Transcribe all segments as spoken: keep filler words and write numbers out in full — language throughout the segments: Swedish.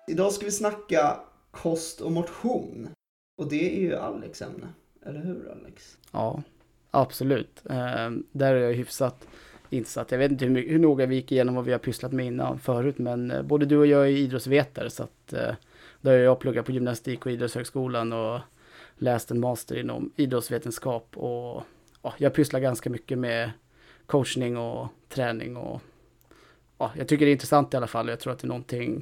Idag ska vi snacka kost och motion. Och det är ju Alex ämne. Eller hur, Alex? Ja, absolut. Eh, där är jag hyfsat insatt. Jag vet inte hur, mycket, hur noga vi gick igenom vad vi har pysslat med innan förut. Men eh, både du och jag är idrottsvetare. Så att, eh, där har jag pluggat på gymnastik- och idrottshögskolan. Och läst en master inom idrottsvetenskap. Och ja, jag pysslar ganska mycket med coachning och träning. Och ja, jag tycker det är intressant i alla fall. Jag tror att det är någonting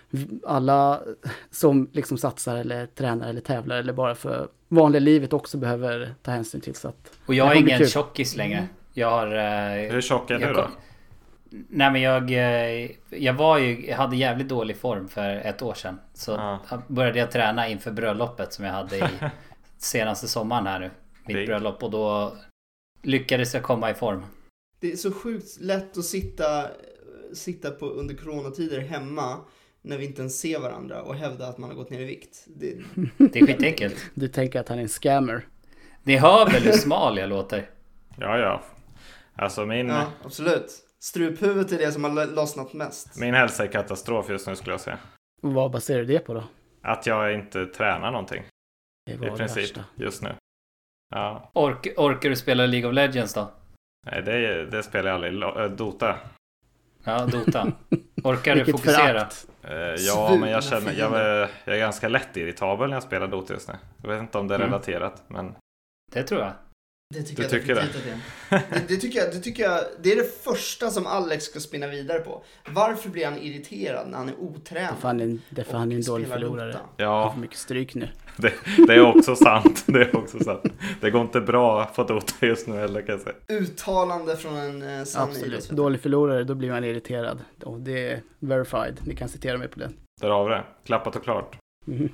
alla som liksom satsar eller tränar eller tävlar eller bara för vanliga livet också behöver ta hänsyn till. Så att och jag är ingen tjockis längre. Jag har... Eh, Hur tjock är jag, du då? Nej men jag, jag var ju, jag hade jävligt dålig form för ett år sedan. Så Ja. började jag träna inför bröllopet som jag hade i senaste sommaren här nu. Mitt Det- bröllop, och då lyckades jag komma i form. Det är så sjukt lätt att sitta, sitta på under coronatider hemma när vi inte ens ser varandra och hävda att man har gått ner i vikt. Det, Det är skitenkelt. du tänker att han är en scammer. Ni hör väl hur smal jag låter? Ja, ja. Alltså min, ja, absolut. Struphuvudet är det som har lossnat mest. min hälsa är katastrof just nu, skulle jag säga. Och vad baserar du det på då? Att jag inte tränar någonting Det var i det princip värsta. just nu. Ja. Ork, orkar du spela League of Legends då? Nej, det, det spelar jag aldrig. Lo- äh, Dota. Ja, Dota. Orkar du Vilket fokusera? förakt. Eh, ja, Svurna men jag känner jag, fiender. är- jag är ganska lätt irritabel när jag spelar Dota just nu. Jag vet inte om det är Mm. relaterat, men Det tror jag. Det tycker Du jag tycker definitivt att det är. det, det, tycker jag, det tycker jag, det är det första som Alex ska spinna vidare på. Varför blir han irriterad när han är Det otränad? är fan en, det är fan en och dålig spelar förlorare. Dota? Jag har ja, för mycket stryk nu. det, det är också sant. Det är också sant. Det går inte bra på Dota just nu heller, kan jag säga. Uttalande från en eh, sann Absolut. idrottsvetare. Dålig förlorare, då blir man irriterad. Och det är verified. Ni kan citera mig på det. Där har vi det. Klappat och klart. Mhm.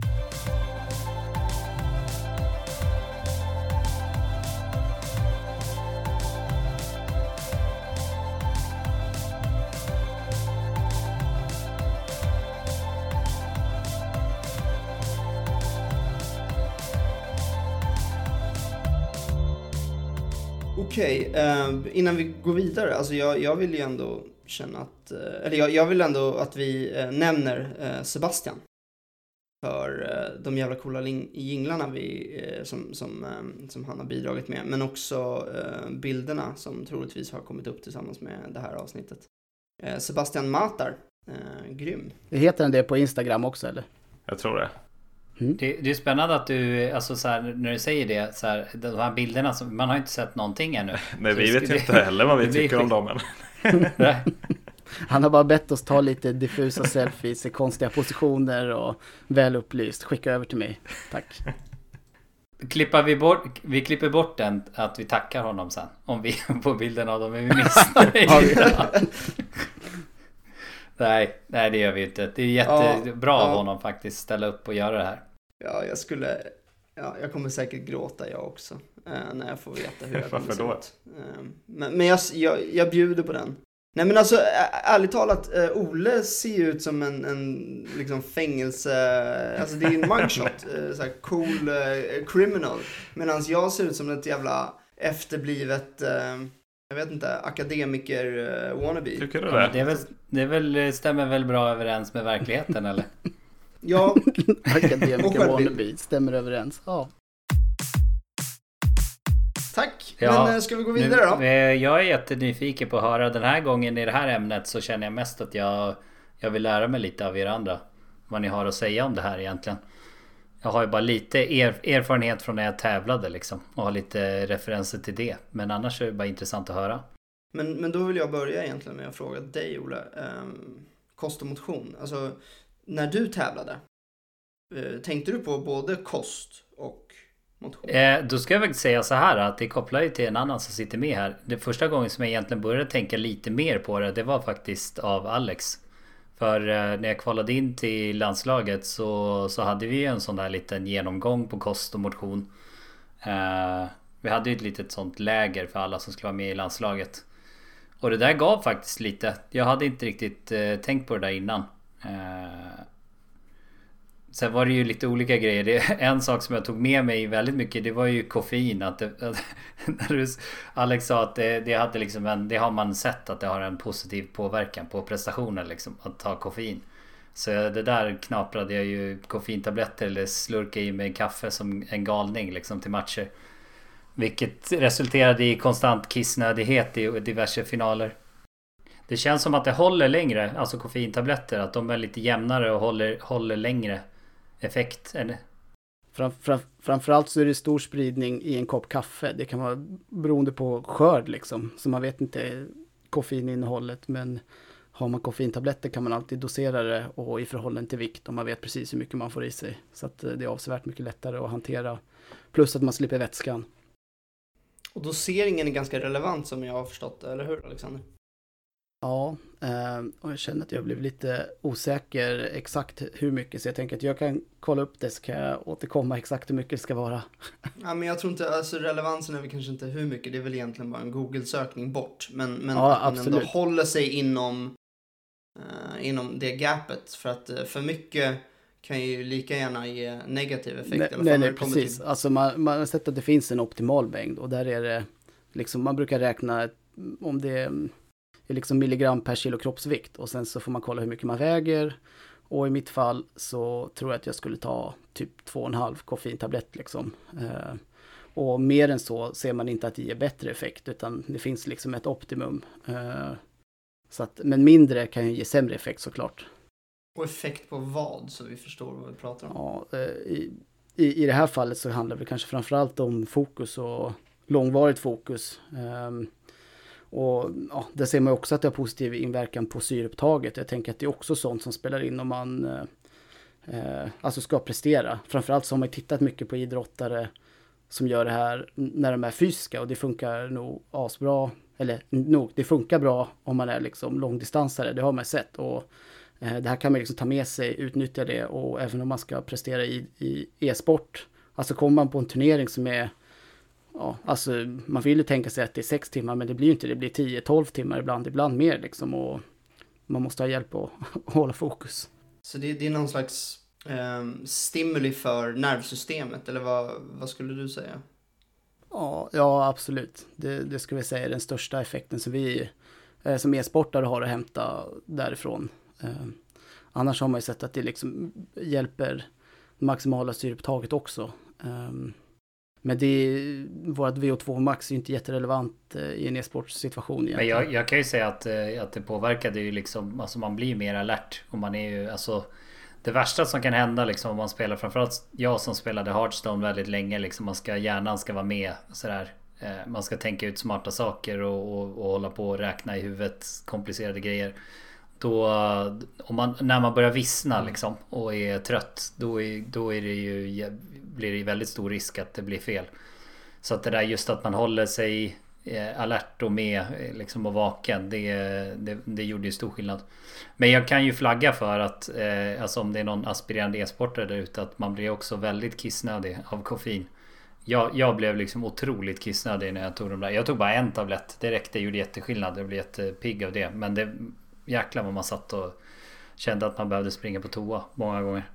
Okej, eh, innan vi går vidare, alltså jag, jag vill ju ändå känna att, eh, eller jag, jag vill ändå att vi eh, nämner eh, Sebastian. För eh, de jävla coola ling- jinglarna vi, eh, som, som, eh, som han har bidragit med. Men också eh, bilderna som troligtvis har kommit upp tillsammans med det här avsnittet. Eh, Sebastian Matar, eh, grym. Heter den det på Instagram också eller? Jag tror det. Det, det är spännande att du, alltså så här, när du säger det, så här, de här bilderna, som, man har inte sett någonting ännu. Nej, Så vi det- vet ju inte heller vad vi det blir tycker om skit. dem än. Nej. Han har bara bett oss ta lite diffusa selfies i konstiga positioner och väl upplyst. Skicka över till mig. Tack. Klippar vi bort, vi klipper bort den, att vi tackar honom sen. Om vi på bilden av dem är vi missnöjda. nej, nej det gör vi inte. Det är jättebra Ja, av ja. honom faktiskt ställa upp och göra det här. Ja, jag skulle, ja, jag kommer säkert gråta jag också. Eh, när jag får veta hur jag kommer Varför se då? ut. Eh, men men jag, jag, jag bjuder på den. Nej men alltså ä- ärligt talat, eh, Ole ser ju ut som en, en liksom fängelse, alltså det är ju en mugshot, eh, såhär cool eh, criminal. Medan jag ser ut som ett jävla efterblivet, eh, jag vet inte, akademiker eh, wannabe. Tycker du Ja, men det? det, är väl, det är väl, stämmer väl bra överens med verkligheten eller? Ja, Och Akademiker självbild. wannabe. Stämmer överens. Ja. tack. Ja, Men eh, ska vi gå vidare då? Nu, eh, jag är jättenyfiken på att höra den här gången i det här ämnet, så känner jag mest att jag, jag vill lära mig lite av er andra. Vad ni har att säga om det här egentligen. Jag har ju bara lite er, erfarenhet från när jag tävlade liksom, och har lite referenser till det. Men annars är det bara intressant att höra. Men, men då vill jag börja egentligen med att fråga dig, Ola. Um, kost och motion. Alltså, när du tävlade, uh, tänkte du på både kost och motion? Eh, då ska jag faktiskt säga så här, att det kopplar ju till en annan som sitter med här. Det första gången som jag egentligen började tänka lite mer på det, det var faktiskt av Alex. För eh, när jag kvalade in till landslaget så, så hade vi ju en sån där liten genomgång på kost och motion. Eh, vi hade ju ett litet sånt läger för alla som skulle vara med i landslaget. Och det där gav faktiskt lite. Jag hade inte riktigt eh, tänkt på det där innan. Eh, Sen var det ju lite olika grejer. Det, en sak som jag tog med mig väldigt mycket, det var ju koffein. Att det, att, när du, Alex sa att det, det, hade liksom en, det har man sett att det har en positiv påverkan på prestationen liksom, att ta koffein. Så det där knaprade jag ju koffeintabletter eller slurkade i mig kaffe som en galning liksom till matcher. Vilket resulterade i konstant kissnödighet i diverse finaler. Det känns som att det håller längre, alltså koffeintabletter, att de är lite jämnare och håller, håller längre effekt. Än... Fram, fram, framförallt så är det stor spridning i en kopp kaffe. Det kan vara beroende på skörd liksom, så man vet inte koffeininnehållet, men har man koffeintabletter kan man alltid dosera det och i förhållande till vikt, och man vet precis hur mycket man får i sig. Så att det är avsevärt mycket lättare att hantera, plus att man slipper vätskan. Och doseringen är ganska relevant som jag har förstått, eller hur Alexander? Ja, och jag känner att jag blev lite osäker exakt hur mycket, så jag tänker att jag kan kolla upp det, så kan jag återkomma exakt hur mycket det ska vara. Ja, men jag tror inte, alltså relevansen är väl kanske inte hur mycket, det är väl egentligen bara en Google-sökning bort, men, men ja, att man absolut. ändå håller sig inom, uh, inom det gapet, för att uh, för mycket kan ju lika gärna ge negativ effekt. Nej, i alla fall nej, när nej det kommer precis. till... Alltså man, man har sett att det finns en optimal mängd, och där är det liksom, man brukar räkna om det är liksom milligram per kilo kroppsvikt, och sen så får man kolla hur mycket man väger, och i mitt fall så tror jag att jag skulle ta typ två och en halv koffeintablett liksom. Eh, och mer än så ser man inte att det ger bättre effekt, utan det finns liksom ett optimum. Eh, så att, men mindre kan ju ge sämre effekt såklart. Och effekt på vad, så vi förstår vad vi pratar om? Ja, eh, i, i, i det här fallet så handlar det kanske framförallt om fokus och långvarigt fokus. Eh, Och ja, där ser man också att det har positiv inverkan på syreupptaget. Jag tänker att det är också sånt som spelar in om man eh, alltså ska prestera. Framförallt så har man tittat mycket på idrottare som gör det här när de är fysiska, och det funkar nog asbra. Eller nog, det funkar bra om man är liksom långdistansare, det har man sett. Och eh, det här kan man liksom ta med sig, utnyttja det, och även om man ska prestera i, i e-sport. Alltså kommer man på en turnering som är ja, alltså man vill ju tänka sig att det är sex timmar, men det blir ju inte, det blir tio tolv timmar ibland, ibland mer liksom, och man måste ha hjälp att hålla fokus. Så det, det är någon slags eh, stimuli för nervsystemet, eller vad, vad skulle du säga? Ja, ja absolut. Det, det skulle jag säga är den största effekten som vi eh, som e-sportare har att hämta därifrån. Eh, annars har man ju sett att det liksom hjälper maximala syreupptaget också. Eh, Men det är, vårt V O två max är ju inte jätterelevant i en e-sportsituation egentligen. Men jag, jag kan ju säga att, att det påverkade ju liksom, alltså man blir mer alert, och man är ju, alltså det värsta som kan hända liksom om man spelar, framförallt jag som spelade Hearthstone väldigt länge liksom, man ska, hjärnan ska vara med sådär, man ska tänka ut smarta saker och, och, och hålla på och räkna i huvudet komplicerade grejer. Då, om man, när man börjar vissna liksom och är trött, då, är, då är det ju, blir det väldigt stor risk att det blir fel. Så att det där just att man håller sig alert och med liksom, och vaken, det, det, det gjorde ju stor skillnad. Men jag kan ju flagga för att eh, alltså om det är någon aspirerande e-sportare där ute, att man blir också väldigt kissnödig av koffein. Jag, jag blev liksom otroligt kissnödig när jag tog de där. Jag tog bara en tablett, det räckte, gjorde jätteskillnad. Jag blev jättepigg av det. Men det jäklar vad man satt och kände att man behövde springa på toa många gånger.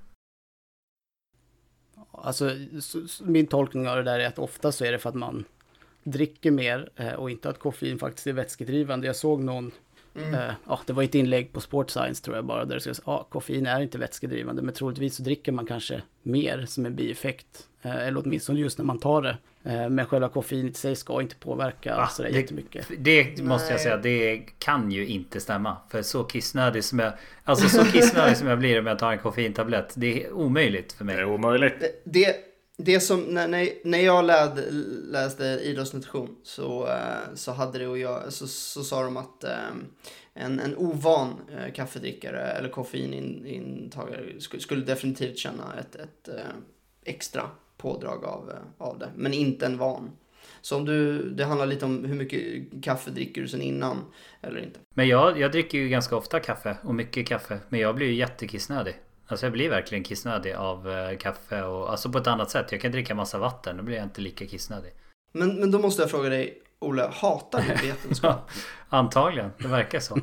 Alltså min tolkning av det där är att ofta så är det för att man dricker mer och inte att koffein faktiskt är vätskedrivande. Jag såg någon, mm. eh, ja, det var ett inlägg på Sports Science tror jag bara, där det sägs ja, koffein är inte vätskedrivande, men troligtvis så dricker man kanske mer som en bieffekt, eh, eller åtminstone just när man tar det. Eh, men själva koffeinet i sig ska inte påverka ah, sådär det, jättemycket. Det måste jag säga, det kan ju inte stämma. För så kissnödig som jag, alltså så kissnödig som jag blir om jag tar en koffeintablett, det är omöjligt för mig. Det är omöjligt. Det, det, det som, när, när jag läd, läste idrottsnutrition så, så hade det och jag, så, så sa de att um, en, en ovan uh, kaffedrickare eller koffeinintagare skulle, skulle definitivt känna ett, ett uh, extra pådrag av, uh, av det, men inte en van. Så om du, det handlar lite om hur mycket kaffe dricker du sen innan eller inte. Men jag, jag dricker ju ganska ofta kaffe och mycket kaffe, men jag blir ju jättekissnödig. Alltså jag blir verkligen kissnödig av uh, kaffe och alltså på ett annat sätt. Jag kan dricka massa vatten, då blir jag inte lika kissnödig. Men, men då måste jag fråga dig, Olle, hatar du vetenskap? Antagligen, det verkar så.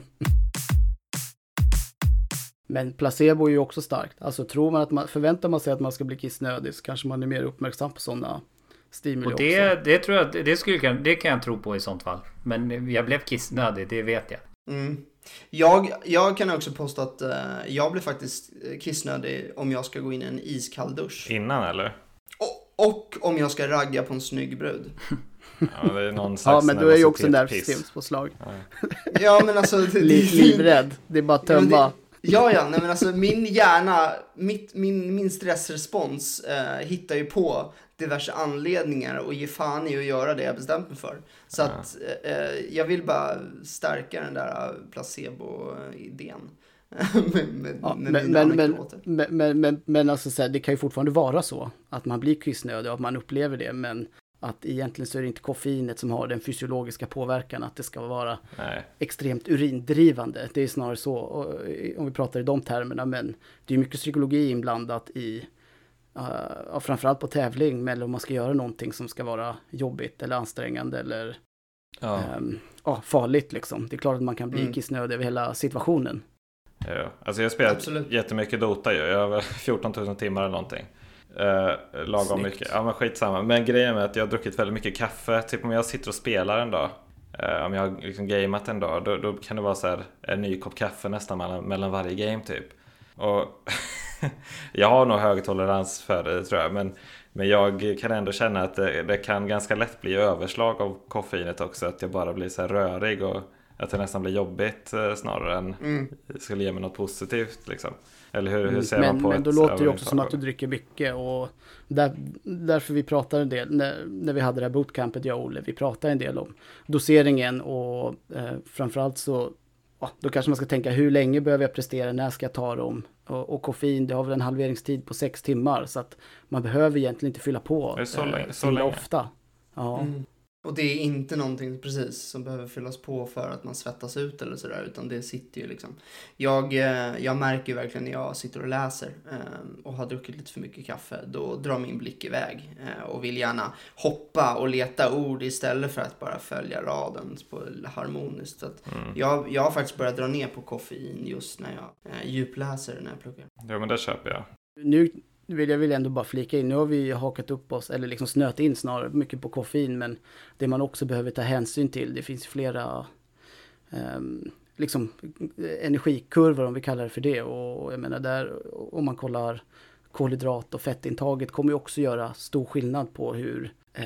Men placebo är ju också starkt. Alltså tror man att man, förväntar man sig att man ska bli kissnödig, så kanske man är mer uppmärksam på sådana stimuli och det, också. Det tror jag, det, skulle, det kan jag tro på i sånt fall. Men jag blev kissnödig, det vet jag. Mm. Jag, jag kan också påstå att uh, jag blir faktiskt kissnödig om jag ska gå in i en iskall dusch. Innan eller? Och, och om jag ska ragga på en snygg brud. Ja, det är någon slags ja men du är ju också nervsystemspåslag. Ja. ja men alltså det, Liv, livrädd, det är bara att tömma. Ja, ja, ja nej, men alltså min hjärna, mitt, min, min stressrespons uh, hittar ju på diverse anledningar och ge fan i att göra det jag bestämt mig för. Så ja. att uh, jag vill bara stärka den där placebo-idén. med, med, ja, med men, men, men, men, men, men alltså så här, det kan ju fortfarande vara så att man blir kissnödig och att man upplever det, men att egentligen så är det inte koffeinet som har den fysiologiska påverkan att det ska vara Nej. extremt urindrivande. Det är snarare så, om vi pratar i de termerna, men det är mycket psykologi inblandat i uh, framförallt på tävling, men om man ska göra någonting som ska vara jobbigt eller ansträngande eller ja. Um, uh, farligt liksom. Det är klart att man kan bli mm. kissnödig över hela situationen. Ja, alltså jag har spelat Absolut. jättemycket Dota ju. Jag har fjorton tusen timmar eller någonting. Uh, lagom Snyggt. mycket. Ja men skitsamma. Men grejen är att jag har druckit väldigt mycket kaffe. Typ om jag sitter och spelar en dag. Uh, om jag har liksom gameat en dag. Då, då kan det vara så här en ny kopp kaffe nästan mellan, mellan varje game typ. Och jag har nog hög tolerans för det tror jag. Men, men jag kan ändå känna att det, det kan ganska lätt bli överslag av koffeinet också. Att jag bara blir så här rörig och att det nästan blir jobbigt uh, snarare än mm. skulle ge mig något positivt liksom. Eller hur, hur ser men, man på men då låter det också som att du dricker mycket och där, därför vi pratar en del när, när vi hade det här bootcampet jag och Olle, vi pratar en del om doseringen och eh, framförallt så ja, då kanske man ska tänka hur länge behöver jag prestera, när ska jag ta dem och, och koffein, det har väl en halveringstid på sex timmar så att man behöver egentligen inte fylla på det är så, länge, eh, så länge. ofta. Ja. Mm. Och det är inte någonting precis som behöver fyllas på för att man svettas ut eller sådär, utan det sitter ju liksom. Jag, jag märker ju verkligen när jag sitter och läser eh, och har druckit lite för mycket kaffe, då drar min blick iväg eh, och vill gärna hoppa och leta ord istället för att bara följa raden på harmoniskt. Så att mm. jag, jag har faktiskt börjat dra ner på koffein just när jag eh, djupläser när jag pluggar. Ja men det köper jag. Nu vill jag vill ändå bara flika in. Nu har vi hakat upp oss, eller liksom snöt in snarare mycket på koffein, men det man också behöver ta hänsyn till, det finns flera um, liksom energikurvor om vi kallar det för det, och jag menar där, om man kollar kolhydrat och fettintaget kommer ju också göra stor skillnad på hur eh,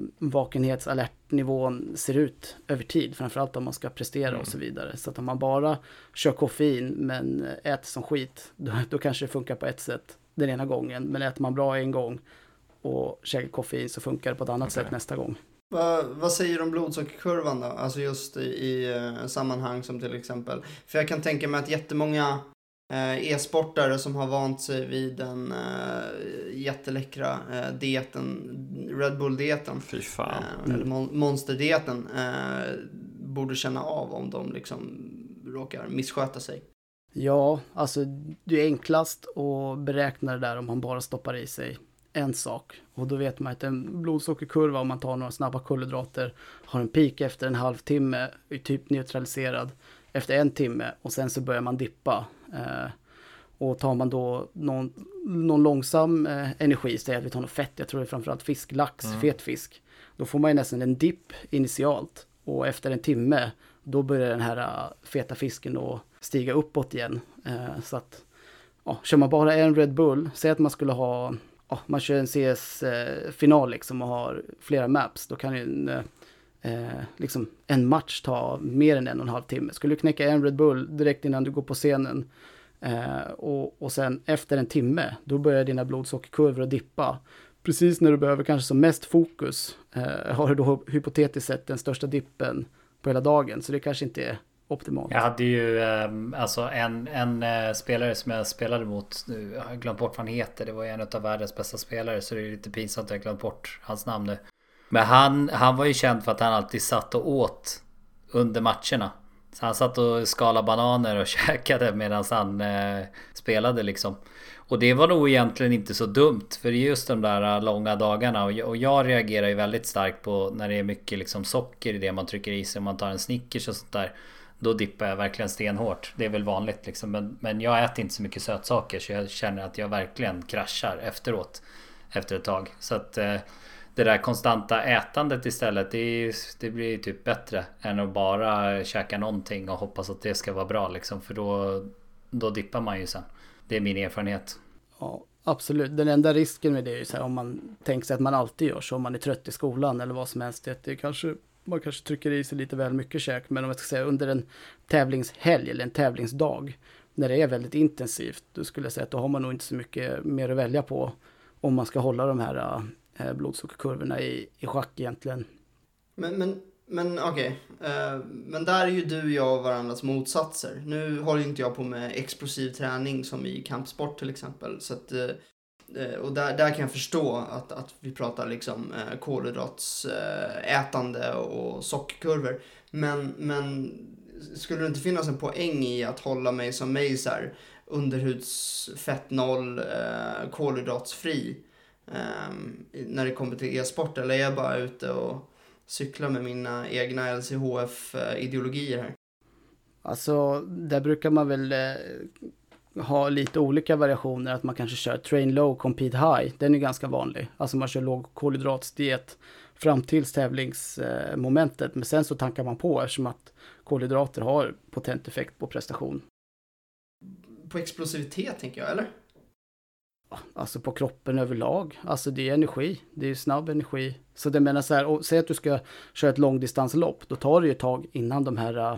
vakenhetsalertnivån ser ut över tid, framförallt om man ska prestera mm. och så vidare. Så att om man bara kör koffein men äter som skit, då, då kanske det funkar på ett sätt den ena gången, men äter man bra en gång och käkar koffein så funkar det på ett annat okay. sätt nästa gång. Va, vad säger du om blodsockerkurvan då? Alltså just i, i uh, sammanhang som till exempel, för jag kan tänka mig att jättemånga uh, e-sportare som har vant sig vid den uh, jätteläckra uh, dieten, Red Bull-dieten, Fy fan. Uh, eller mon- monster-dieten uh, borde känna av om de liksom råkar missköta sig. Ja, alltså det är enklast att beräkna det där om man bara stoppar i sig en sak. Och då vet man att en blodsockerkurva, om man tar några snabba kolhydrater, har en peak efter en halvtimme, är typ neutraliserad efter en timme och sen så börjar man dippa. Eh, och tar man då någon, någon långsam eh, energi, säg att vi tar något fett, jag tror det är framförallt fisk, lax, mm. fet fisk, då får man ju nästan en dipp initialt. Och efter en timme, då börjar den här uh, feta fisken då stiga uppåt igen. Uh, så att, ja, kör man bara en Red Bull, säg att man skulle ha, ja, man kör en C S-final uh, liksom och har flera maps, då kan ju en, uh, liksom en match ta mer än en och en halv timme. Skulle du knäcka en Red Bull direkt innan du går på scenen uh, och, och sen efter en timme, då börjar dina blodsockerkurvor att dippa. Precis när du behöver kanske som mest fokus uh, har du då hypotetiskt sett den största dippen på hela dagen, så det kanske inte är optimalt. Jag hade ju um, alltså en, en uh, spelare som jag spelade mot, nu har jag glömt bort vad han heter, det var en av världens bästa spelare, så det är lite pinsamt att jag har glömt bort hans namn nu. Men han, han var ju känd för att han alltid satt och åt under matcherna. Så han satt och skalade bananer och käkade medan han uh, spelade liksom. Och det var nog egentligen inte så dumt, för det är just de där långa dagarna, och jag, och jag reagerar ju väldigt starkt på när det är mycket liksom socker i det man trycker i sig. Om man tar en Snickers och sånt där, då dippar jag verkligen stenhårt. Det är väl vanligt liksom, men, men jag äter inte så mycket sötsaker, så jag känner att jag verkligen kraschar efteråt efter ett tag. Så att eh, det där konstanta ätandet istället, det, är, det blir typ bättre än att bara käka någonting och hoppas att det ska vara bra liksom, för då, då dippar man ju sen. Det är min erfarenhet. Ja, absolut. Den enda risken med det är ju så här, om man tänker sig att man alltid gör så, om man är trött i skolan eller vad som helst, det är kanske, man kanske trycker i sig lite väl mycket käk, men om jag ska säga under en tävlingshelg eller en tävlingsdag, när det är väldigt intensivt, då skulle jag säga att då har man nog inte så mycket mer att välja på om man ska hålla de här äh, blodsockerkurvorna i, i schack egentligen. Men, men, men okej, okay. uh, men där är ju du och jag varandras motsatser. Nu håller inte jag på med explosiv träning som i kampsport till exempel, så att, uh, och där, där kan jag förstå att, att vi pratar liksom uh, kolhydratsätande uh, och sockerkurvor, men, men skulle det inte finnas en poäng i att hålla mig som mig så här, underhudsfett noll, uh, kolhydratsfri um, när det kommer till e-sport, eller är jag bara ute och cykla med mina egna L C H F-ideologier här? Alltså, där brukar man väl eh, ha lite olika variationer. Att man kanske kör train low, compete high. Den är ganska vanlig. Alltså man kör låg kolhydratsdiet fram till tävlingsmomentet. Eh, men sen så tankar man på eftersom att kolhydrater har potent effekt på prestation. På explosivitet tänker jag, eller? Alltså på kroppen överlag. Alltså det är energi. Det är snabb energi. Så det menar så här, och säg att du ska köra ett långdistanslopp, då tar det ju ett tag innan de här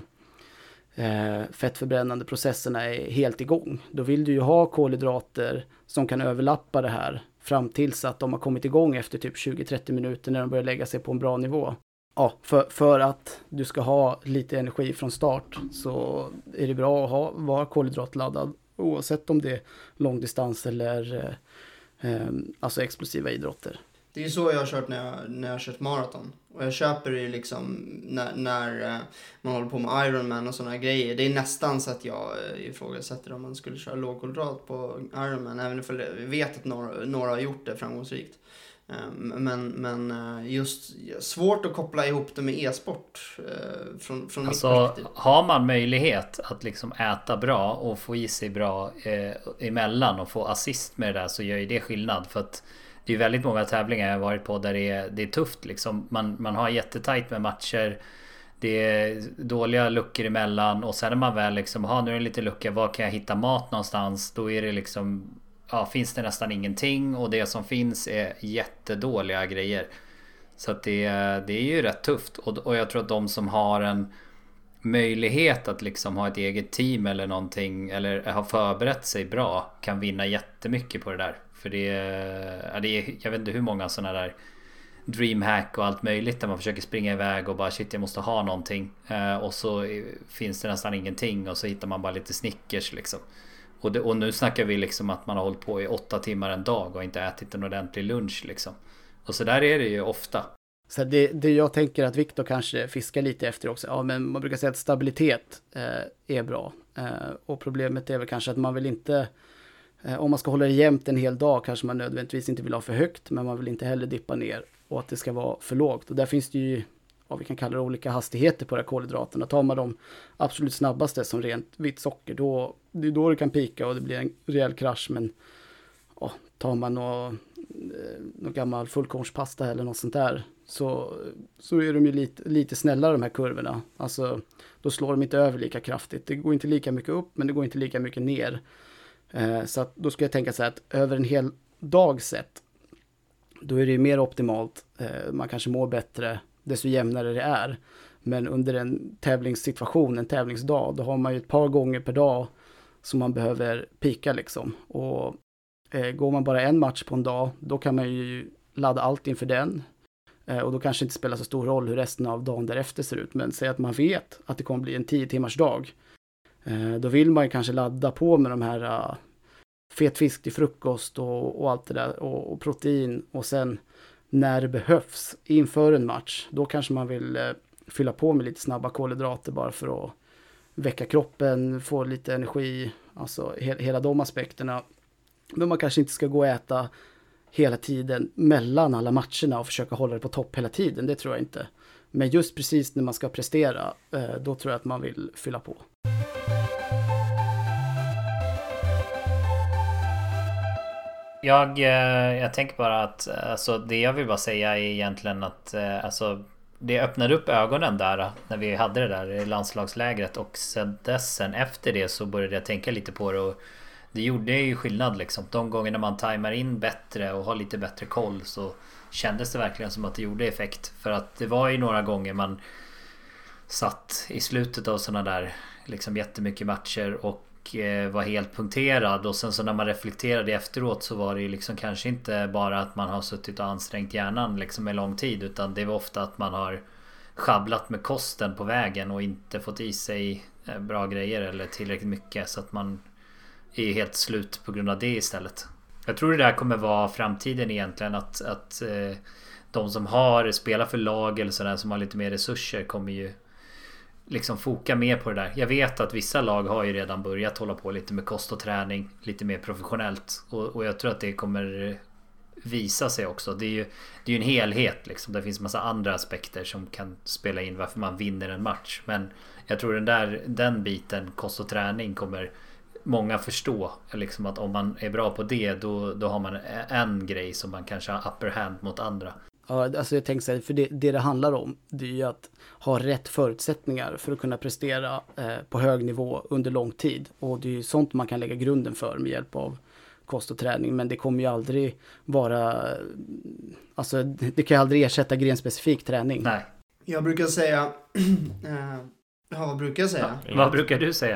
äh, fettförbrännande processerna är helt igång. Då vill du ju ha kolhydrater som kan överlappa det här fram tills att de har kommit igång efter typ tjugo till trettio minuter när de börjar lägga sig på en bra nivå. Ja, för, för att du ska ha lite energi från start så är det bra att ha, vara kolhydratladdad. Oavsett om det är långdistans eller eh, eh, alltså explosiva idrotter. Det är ju så jag har kört när jag, när jag har kört maraton. Och jag köper det ju liksom när, när man håller på med Ironman och sådana grejer. Det är nästan så att jag ifrågasätter om man skulle köra lågkolhydrat på Ironman. Även om jag vet att några, några har gjort det framgångsrikt. Men, men just svårt att koppla ihop det med e-sport från, från alltså, mitt perspektiv. Har man möjlighet att liksom äta bra och få i sig bra eh, emellan och få assist med det där, så gör ju det skillnad. För att det är väldigt många tävlingar jag har varit på där det är, det är tufft liksom. Man, man har jättetajt med matcher. Det är dåliga luckor emellan. Och sen när man väl liksom, ha nu är det lite lucka, var kan jag hitta mat någonstans? Då är det liksom, ja, finns det nästan ingenting. Och det som finns är jättedåliga grejer. Så att det, det är ju rätt tufft. Och, och jag tror att de som har en möjlighet att liksom ha ett eget team eller någonting, eller har förberett sig bra, kan vinna jättemycket på det där. För det är, ja, det är, jag vet inte hur många sådana där dreamhack och allt möjligt där man försöker springa iväg och bara shit, jag måste ha någonting, eh, och så finns det nästan ingenting och så hittar man bara lite Snickers liksom. Och, det, och nu snackar vi liksom att man har hållit på i åtta timmar en dag och inte ätit en ordentlig lunch liksom. Och så där är det ju ofta. Så det, det jag tänker att Viktor kanske fiskar lite efter också. Ja, men man brukar säga att stabilitet eh, är bra. Eh, och problemet är väl kanske att man vill inte, eh, om man ska hålla det jämnt en hel dag, kanske man nödvändigtvis inte vill ha för högt, men man vill inte heller dippa ner och att det ska vara för lågt. Och där finns det ju, ja, vi kan kalla det olika hastigheter på de här kolhydraterna. Tar man de absolut snabbaste som rent vitt socker, då, det är då det kan pika och det blir en rejäl krasch. Men ja, tar man någon, någon gammal fullkornspasta eller något sånt där, så, så är de ju lite, lite snällare de här kurvorna. Alltså, då slår de inte över lika kraftigt. Det går inte lika mycket upp, men det går inte lika mycket ner. Eh, så att, då ska jag tänka så här att över en hel dag sett, då är det ju mer optimalt. Eh, man kanske mår bättre desto jämnare det är. Men under en tävlingssituation, en tävlingsdag, då har man ju ett par gånger per dag som man behöver pika liksom. Och eh, går man bara en match på en dag, då kan man ju ladda allt inför den. Eh, och då kanske inte spelar så stor roll hur resten av dagen därefter ser ut. Men säg att man vet att det kommer bli en tio timmars dag. Eh, då vill man ju kanske ladda på med de här uh, fet fisk till frukost och, och allt det där. Och, och protein. Och sen när det behövs inför en match, då kanske man vill uh, fylla på med lite snabba kolhydrater bara för att väcka kroppen, få lite energi. Alltså he- hela de aspekterna. Men man kanske inte ska gå och äta hela tiden mellan alla matcherna och försöka hålla det på topp hela tiden. Det tror jag inte. Men just precis när man ska prestera, då tror jag att man vill fylla på. Jag, jag tänker bara att alltså, det jag vill bara säga är egentligen att alltså, det öppnade upp ögonen där när vi hade det där i landslagslägret, och sen dess, sen efter det så började jag tänka lite på det, och det gjorde ju skillnad liksom. De gångerna man tajmar in bättre och har lite bättre koll så kändes det verkligen som att det gjorde effekt. För att det var ju några gånger man satt i slutet av sådana där liksom jättemycket matcher och var helt punkterad, och sen så när man reflekterade efteråt så var det ju liksom kanske inte bara att man har suttit och ansträngt hjärnan liksom en lång tid, utan det var ofta att man har schabblat med kosten på vägen och inte fått i sig bra grejer eller tillräckligt mycket, så att man är helt slut på grund av det istället. Jag tror det där kommer vara framtiden egentligen, att, att eh, de som har spelat för lag eller sådär, som har lite mer resurser, kommer ju liksom foka mer på det där. Jag vet att vissa lag har ju redan börjat hålla på lite med kost och träning lite mer professionellt, och, och jag tror att det kommer visa sig också. Det är ju, det är ju en helhet liksom. Det finns massa andra aspekter som kan spela in varför man vinner en match, men jag tror den där den biten, kost och träning, kommer många förstå liksom, att om man är bra på det, då, då har man en grej som man kanske har upper hand mot andra. Ja, alltså jag tänker så här, för det, det det handlar om, det är ju att ha rätt förutsättningar för att kunna prestera eh, på hög nivå under lång tid. Och det är ju sånt man kan lägga grunden för med hjälp av kost och träning. Men det kommer ju aldrig vara, alltså det kan ju aldrig ersätta grenspecifik träning. Nej. Jag brukar säga, äh, ja vad brukar jag säga? Ja, vad brukar du säga?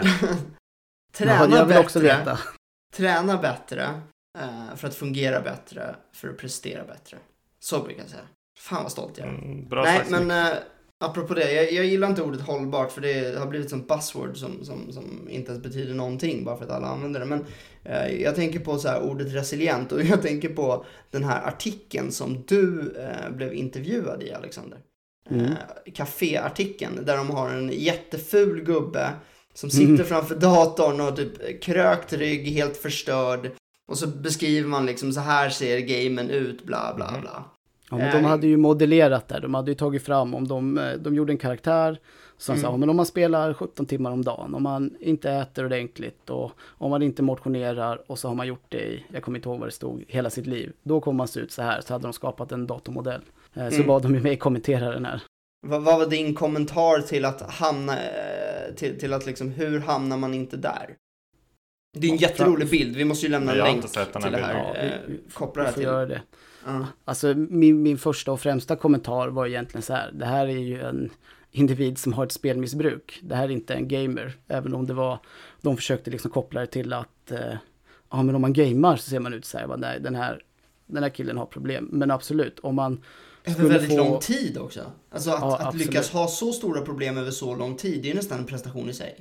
Träna ja, jag vill bättre, också veta. Träna bättre äh, för att fungera bättre, för att prestera bättre. Så brukar jag säga. Fan vad stolt jag är. Mm, bra Nej, sagt. men äh, apropå det, jag, jag gillar inte ordet hållbart, för det har blivit som buzzword som, som, som inte ens betyder någonting bara för att alla använder det. Men äh, jag tänker på så här ordet resilient, och jag tänker på den här artikeln som du äh, blev intervjuad i, Alexander. Mm. Äh, Café-artikeln, där de har en jätteful gubbe som sitter Mm. framför datorn och typ krökt rygg, helt förstörd. Och så beskriver man liksom, så här ser gamen ut, bla bla bla. Ja, men de hade ju modellerat där. De hade ju tagit fram, om de, de gjorde en karaktär som Mm. sa, men om man spelar sjutton timmar om dagen, om man inte äter ordentligt och om man inte motionerar, och så har man gjort det i, jag kommer inte ihåg vad det stod, hela sitt liv, då kommer man se ut så här. Så hade de skapat en datormodell. Eh, Så Mm. bad de ju mig kommentera den här. Vad, vad var din kommentar till att hamna, eh, till, till att liksom, hur hamnar man inte där? Det är en Ja, jätterolig bild, vi måste ju lämna en Jag har länk inte sett den till här det här. bilden. Eh, Ja, vi- koppla Vi det får till. göra det. Ja. Alltså min, min första och främsta kommentar var egentligen så här. Det här är ju en individ som har ett spelmissbruk. Det här är inte en gamer. Även om det var, de försökte liksom koppla det till att eh, ja, men om man gamer så ser man ut så här. Nej, den här, den här killen har problem. Men absolut, om man Över skulle väldigt få... lång tid också. Alltså att, Ja, att absolut. lyckas ha så stora problem över så lång tid, det är nästan en prestation i sig.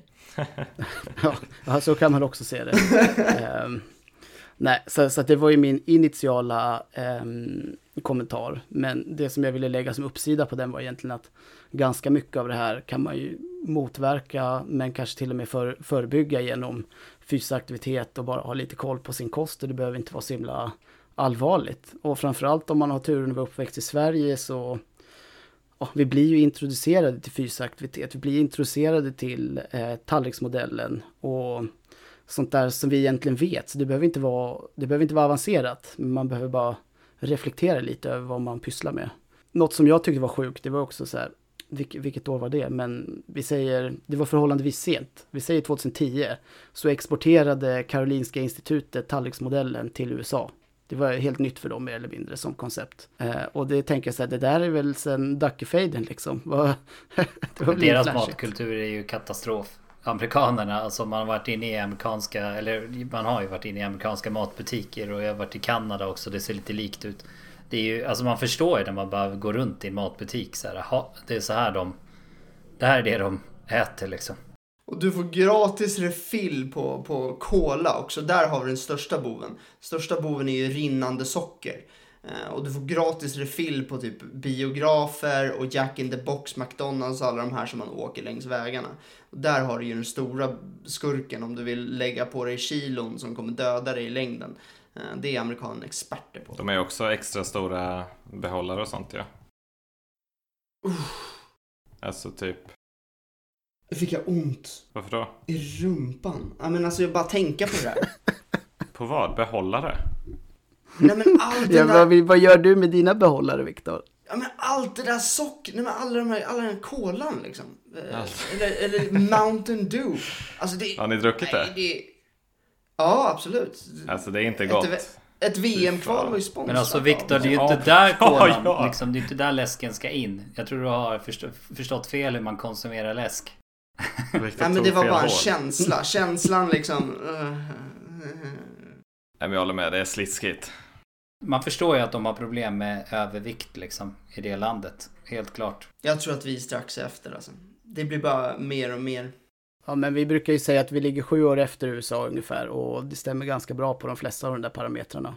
Ja, så kan man också se det. Ehm, nej, så, så att det var ju min initiala ehm, kommentar. Men det som jag ville lägga som uppsida på den var egentligen att ganska mycket av det här kan man ju motverka, men kanske till och med för, förebygga genom fysisk aktivitet och bara ha lite koll på sin kost. Och det behöver inte vara så himla allvarligt. Och framförallt om man har turen att vara uppväxt i Sverige, så ja, vi blir ju introducerade till fysisk aktivitet. Vi blir introducerade till eh, tallriksmodellen och sånt där som vi egentligen vet. Så det behöver inte vara, det behöver inte vara avancerat, men man behöver bara reflektera lite över vad man pysslar med. Något som jag tyckte var sjukt, det var också så här, vilket, vilket år var det? Men vi säger, det var förhållandevis sent. Vi säger tjugohundratio, så exporterade Karolinska institutet tallriksmodellen till U S A. Det var helt nytt för dem mer eller mindre som koncept. Eh, och det tänker jag så här, det där är väl sen Dackefejden liksom. Det var Deras flashigt. matkultur är ju katastrof. Amerikanerna, alltså man har varit inne i amerikanska, eller man har ju varit inne i amerikanska matbutiker, och jag har varit i Kanada också, det ser lite likt ut. Det är ju, alltså man förstår ju när man bara går runt i en matbutik så här, aha, det är så här de, det här är det de äter liksom. Och du får gratis refill på, på cola också. Där har vi den största boven. Största boven är ju rinnande socker. Eh, och du får gratis refill på typ biografer och Jack in the Box, McDonalds, alla de här som man åker längs vägarna. Och där har du ju den stora skurken om du vill lägga på dig kilon som kommer döda dig i längden. Eh, det är amerikanerna experter på. De är också extra stora behållare och sånt, ja. Uff, Alltså typ, nu fick jag ont varför då? i rumpan. Ja, men alltså jag bara tänka på det här. På vad? Behållare? Nej men allt det ja, där... vad, vad gör du med dina behållare, Viktor? Ja men allt det där socker, nej men alla de här, alla den här kolan liksom. Eller, eller Mountain Dew. Alltså det... Har ni druckit nej, det? det? Ja, absolut. Alltså det är inte gott. Ett, ett V M-kval var ju sponsrat. Men alltså Viktor, det är ju Ja. inte där kolan, Ja, ja. liksom, det är inte där läsken ska in. Jag tror du har förstå, förstått fel hur man konsumerar läsk. Nej men det var bara en känsla. Känslan liksom... Uh, Nej men jag håller med, det är slitskigt. Man förstår ju att de har problem med övervikt liksom i det landet. Helt klart. Jag tror att vi är strax efter alltså. Det blir bara mer och mer. Ja, men vi brukar ju säga att vi ligger sju år efter U S A ungefär, och det stämmer ganska bra på de flesta av de där parametrarna.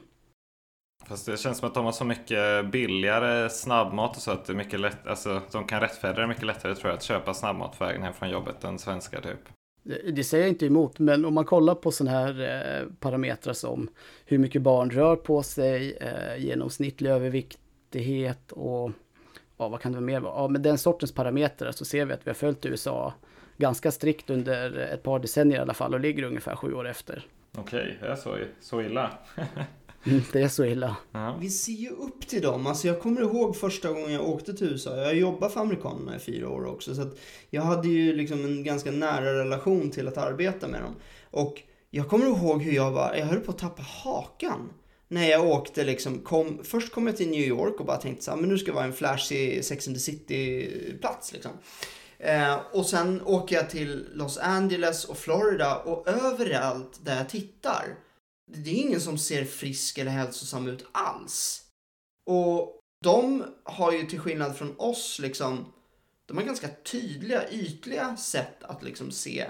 Fast det känns som att de har så mycket billigare snabbmat och så att det är mycket lätt, alltså de kan rättfärdiga det mycket lättare tror jag att köpa snabbmat på vägen hem från jobbet än svenskar typ. Det, det säger jag inte emot, men om man kollar på sådana här eh, parametrar som hur mycket barn rör på sig, eh, genomsnittlig överviktighet och ja, vad kan det mer vara? Ja, med den sortens parametrar så ser vi att vi har följt U S A ganska strikt under ett par decennier i alla fall och ligger ungefär sju år efter. Okej, det är så, så illa. Mm, det är så illa. Ja. Vi ser ju upp till dem. Alltså jag kommer ihåg första gången jag åkte till U S A. Jag jobbade för amerikanerna i fyra år också. Så att jag hade ju liksom en ganska nära relation till att arbeta med dem. Och jag kommer ihåg hur jag var, jag höll på att tappa hakan. När jag åkte liksom, kom, först kom jag till New York och bara tänkte så här, men nu ska det vara en flashig Sex and the City-plats liksom. Eh, och sen åker jag till Los Angeles och Florida och överallt där jag tittar, det är ingen som ser frisk eller hälsosam ut alls. Och de har ju till skillnad från oss liksom, de har ganska tydliga, ytliga sätt att liksom se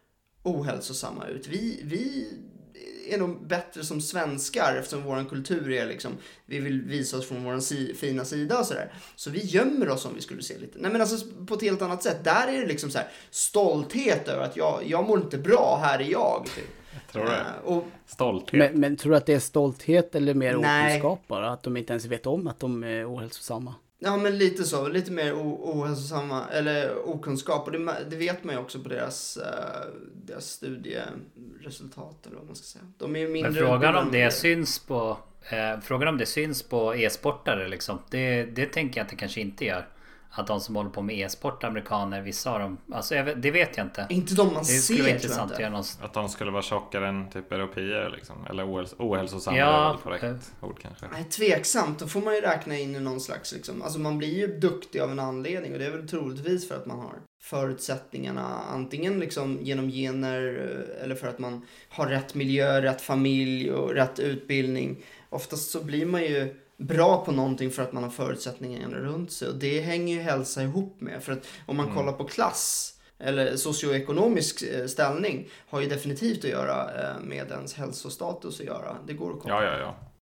ohälsosamma ut. Vi, vi är nog bättre som svenskar eftersom vår kultur är liksom, vi vill visa oss från vår si, fina sida och sådär. Så vi gömmer oss om vi skulle se lite. Nej men alltså på ett helt annat sätt. Där är det liksom så här stolthet över att jag, jag mår inte bra, här är jag. Typ. Jag tror det. Uh, och, Stolthet. Men, men tror du att det är stolthet eller mer Nej. okunskap bara? Att de inte ens vet om att de är ohälsosamma? Ja men lite så, lite mer o- ohälsosamma eller okunskap, och det, det vet man ju också på deras, uh, deras studieresultat eller vad man ska säga. De är ju mindre. Men frågan om det än- syns på eh, frågan om det syns på e-sportare liksom, det, det tänker jag att det kanske inte gör. Att de som håller på med e-sport, amerikaner, vissa av dem, alltså jag vet, det vet jag inte. Inte de man Det ser, skulle vara tror jag intressant inte. att göra någon... Att de skulle vara tjockare än typ europeer liksom. Eller ohäls- ohälsosamma Ja, är väl korrekt ord kanske. Nej, tveksamt. Då får man ju räkna in i någon slags liksom, alltså man blir ju duktig av en anledning, och det är väl troligtvis för att man har förutsättningarna antingen liksom genom gener eller för att man har rätt miljö, rätt familj och rätt utbildning. Oftast så blir man ju bra på någonting för att man har förutsättningarna runt sig, och det hänger ju hälsa ihop med, för att om man mm. kollar på klass eller socioekonomisk ställning har ju definitivt att göra med ens hälsostatus att göra. Det går att kolla. Ja, ja, ja.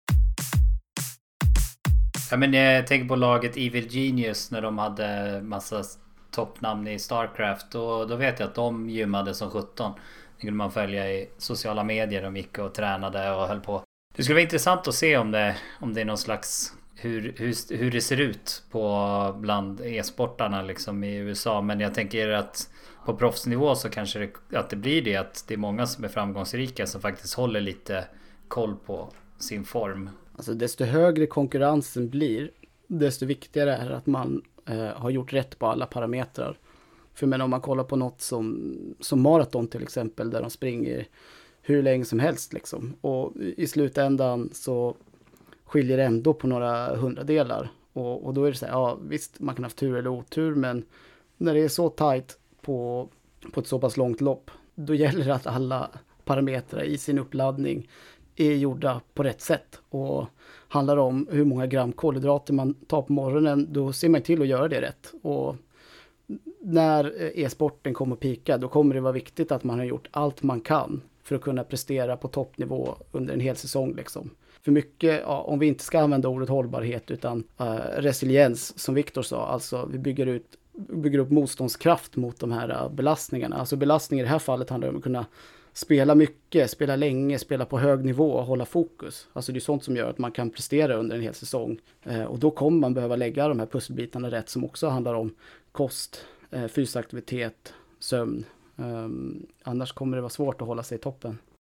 Ja, men jag tänker på laget Evil Genius när de hade massa toppnamn i Starcraft, och då vet jag att de gymmade som sjutton. Det kunde man följa i sociala medier, de gick och tränade och höll på. Det skulle vara intressant att se om det, om det är någon slags hur, hur, hur det ser ut på bland e-sportarna liksom i U S A. Men jag tänker att på proffsnivå så kanske det, att det blir det, att det är många som är framgångsrika som faktiskt håller lite koll på sin form. Alltså desto högre konkurrensen blir, desto viktigare är att man eh, har gjort rätt på alla parametrar. För men om man kollar på något som, som maraton till exempel, där de springer hur länge som helst liksom. Och i slutändan så skiljer det ändå på några hundradelar. Och, och då är det så här, ja visst man kan ha haft tur eller otur, men när det är så tajt på, på ett så pass långt lopp, då gäller det att alla parametrar i sin uppladdning är gjorda på rätt sätt. Och handlar om hur många gram kolhydrater man tar på morgonen, då ser man till att göra det rätt. Och när e-sporten kommer att pika, då kommer det vara viktigt att man har gjort allt man kan för att kunna prestera på toppnivå under en hel säsong liksom. För mycket, ja, om vi inte ska använda ordet hållbarhet utan uh, resiliens som Viktor sa, alltså vi bygger ut bygger upp motståndskraft mot de här uh, belastningarna. Alltså belastning i det här fallet handlar om att kunna spela mycket, spela länge, spela på hög nivå och hålla fokus. Alltså det är sånt som gör att man kan prestera under en hel säsong. Uh, och då kommer man behöva lägga de här pusselbitarna rätt, som också handlar om kost, uh, fysisk aktivitet, sömn. Um, annars kommer det vara svårt att hålla sig i toppen.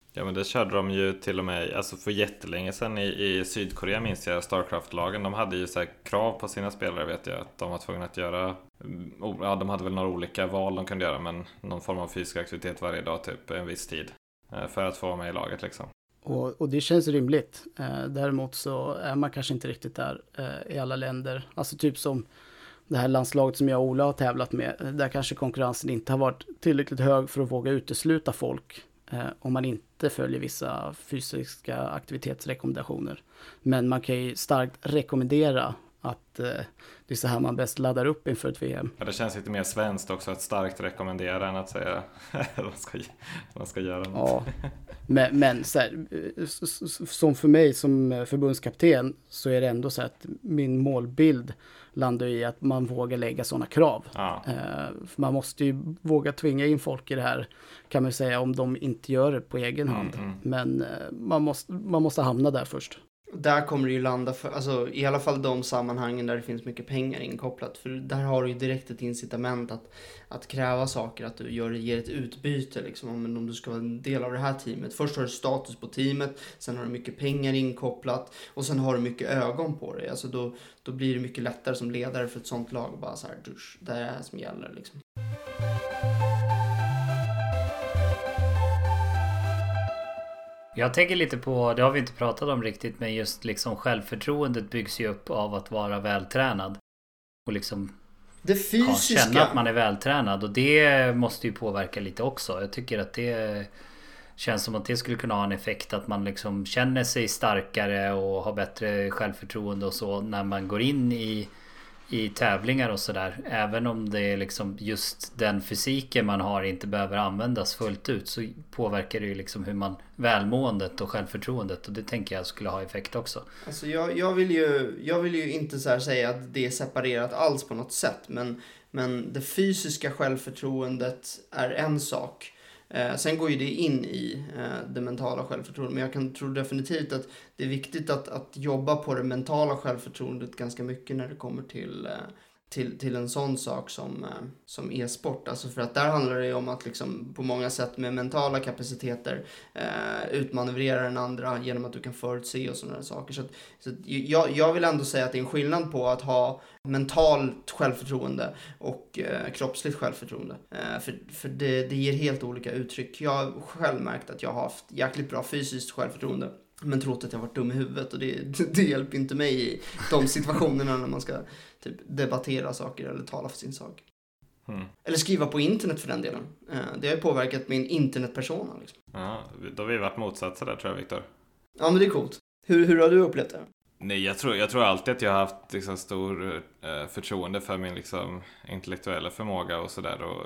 Ja, men det körde de ju till och med alltså för jättelänge sedan i, i Sydkorea, minns jag, Starcraft-lagen. De hade ju så här krav på sina spelare, vet jag, att de var tvungna att göra, ja, de hade väl några olika val de kunde göra, men någon form av fysisk aktivitet varje dag, typ en viss tid, för att få vara med i laget liksom. Och, och det känns rimligt. Eh, däremot så är man kanske inte riktigt där eh, i alla länder. Alltså typ som det här landslaget som jag och Ola har tävlat med, där kanske konkurrensen inte har varit tillräckligt hög för att våga utesluta folk eh, om man inte följer vissa fysiska aktivitetsrekommendationer. Men man kan ju starkt rekommendera att eh, det är så här man bäst laddar upp inför ett V M. Ja, det känns lite mer svenskt också att starkt rekommendera än att säga att man ska, man ska göra något. Ja, men, men så här, som för mig som förbundskapten så är det ändå så att min målbild landar i att man vågar lägga sådana krav. Ja. Eh, man måste ju våga tvinga in folk i det här, kan man säga, om de inte gör det på egen hand. Mm, mm. Men eh, man, måste, man måste hamna där först. Där kommer det ju landa, för, alltså, i alla fall de sammanhangen där det finns mycket pengar inkopplat. För där har du ju direkt ett incitament att, att kräva saker, att du gör, ger ett utbyte. Liksom, om, om du ska vara en del av det här teamet. Först har du status på teamet, sen har du mycket pengar inkopplat och sen har du mycket ögon på dig. Alltså, då, då blir det mycket lättare som ledare för ett sånt lag. Bara så här, dusch, det är det här som gäller liksom. Jag tänker lite på, det har vi inte pratat om riktigt, men just liksom självförtroendet byggs ju upp av att vara vältränad. Och liksom det fysiska. Ja, känna att man är vältränad. Och det måste ju påverka lite också. Jag tycker att det känns som att det skulle kunna ha en effekt, att man liksom känner sig starkare och har bättre självförtroende och så när man går in i i tävlingar och sådär. Även om det är liksom just den fysiken man har inte behöver användas fullt ut, så påverkar det ju liksom hur man, välmåendet och självförtroendet, och det tänker jag skulle ha effekt också. Alltså jag, jag, vill, ju, jag vill ju inte så här säga att det är separerat alls på något sätt, men, men det fysiska självförtroendet är en sak. Eh, sen går ju det in i eh, det mentala självförtroendet, men jag kan tro definitivt att det är viktigt att, att jobba på det mentala självförtroendet ganska mycket när det kommer till, eh, till, till en sån sak som, eh, som e-sport. Alltså för att där handlar det ju om att liksom på många sätt med mentala kapaciteter eh, utmanövrera den andra genom att du kan förutse och sådana saker. Så, att, så att jag, jag vill ändå säga att det är en skillnad på att ha mentalt självförtroende och eh, kroppsligt självförtroende. Eh, för för det, det ger helt olika uttryck. Jag har själv märkt att jag har haft jäkligt bra fysiskt självförtroende, men trott att jag varit dum i huvudet, och det, det hjälper inte mig i de situationerna när man ska typ debattera saker eller tala för sin sak. Mm. Eller skriva på internet för den delen. Eh, det har ju påverkat min internetpersona. Liksom. Ja, då har vi varit motsatser där, tror jag, Viktor. Ja, men det är coolt. Hur, hur har du upplevt det? Nej, jag tror, jag tror alltid att jag har haft liksom stor eh, förtroende för min liksom intellektuella förmåga och sådär, och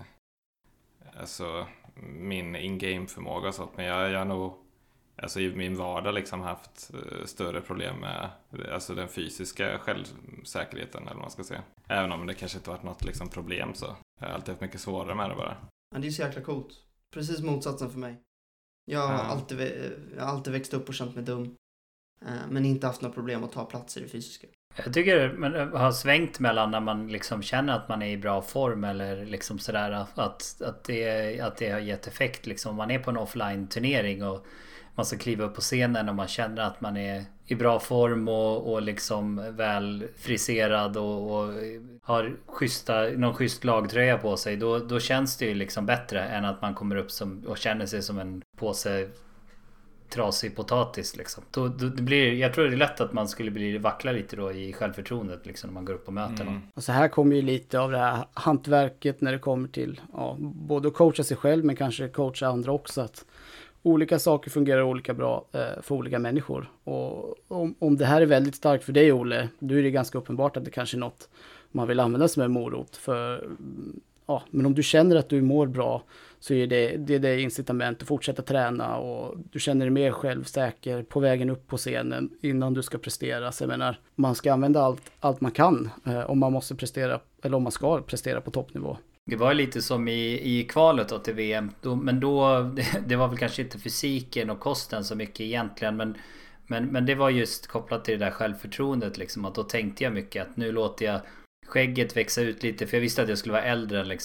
alltså min in-game förmåga och sånt, men jag, jag har nog alltså i min vardag liksom haft eh, större problem med alltså den fysiska självsäkerheten, eller vad man ska säga. Även om det kanske inte varit något liksom problem, så jag har alltid haft mycket svårare med det bara. Ja, det är så jäkla coolt. Precis motsatsen för mig. Jag har, ja. alltid, jag har alltid växt upp och känt mig dum. Men inte haft några problem att ta plats i det fysiska. Jag tycker man har svängt mellan när man liksom känner att man är i bra form, eller liksom sådär att, att, det, att det har gett effekt. Liksom. Man är på en offline-turnering och man ska kliva upp på scenen och man känner att man är i bra form och, och liksom väl friserad och, och har schyssta, någon schysst lagtröja på sig. Då, då känns det ju liksom bättre än att man kommer upp som, och känner sig som en påse trasig potatis liksom. Då, då, det blir, jag tror det är lätt att man skulle bli vackla lite då i självförtroendet liksom, när man går upp och möter någon. Mm. Och så här kommer ju lite av det här hantverket när det kommer till ja, både att coacha sig själv, men kanske coacha andra också. Att olika saker fungerar olika bra eh, för olika människor. Och om, om det här är väldigt starkt för dig, Olle, då är det ganska uppenbart att det kanske är något man vill använda som en morot. För, ja, men om du känner att du mår bra, så är det, det är det incitament att fortsätta träna, och du känner dig mer självsäker på vägen upp på scenen innan du ska prestera. Så jag menar, man ska använda allt, allt man kan eh, om man måste prestera, eller om man ska prestera på toppnivå. Det var lite som i, i kvalet då till V M, då, men då det, det var väl kanske inte fysiken och kosten så mycket egentligen, men, men, men det var just kopplat till det där självförtroendet liksom, att då tänkte jag mycket att nu låter jag skägget växa ut lite, för jag visste att jag skulle vara äldre liksom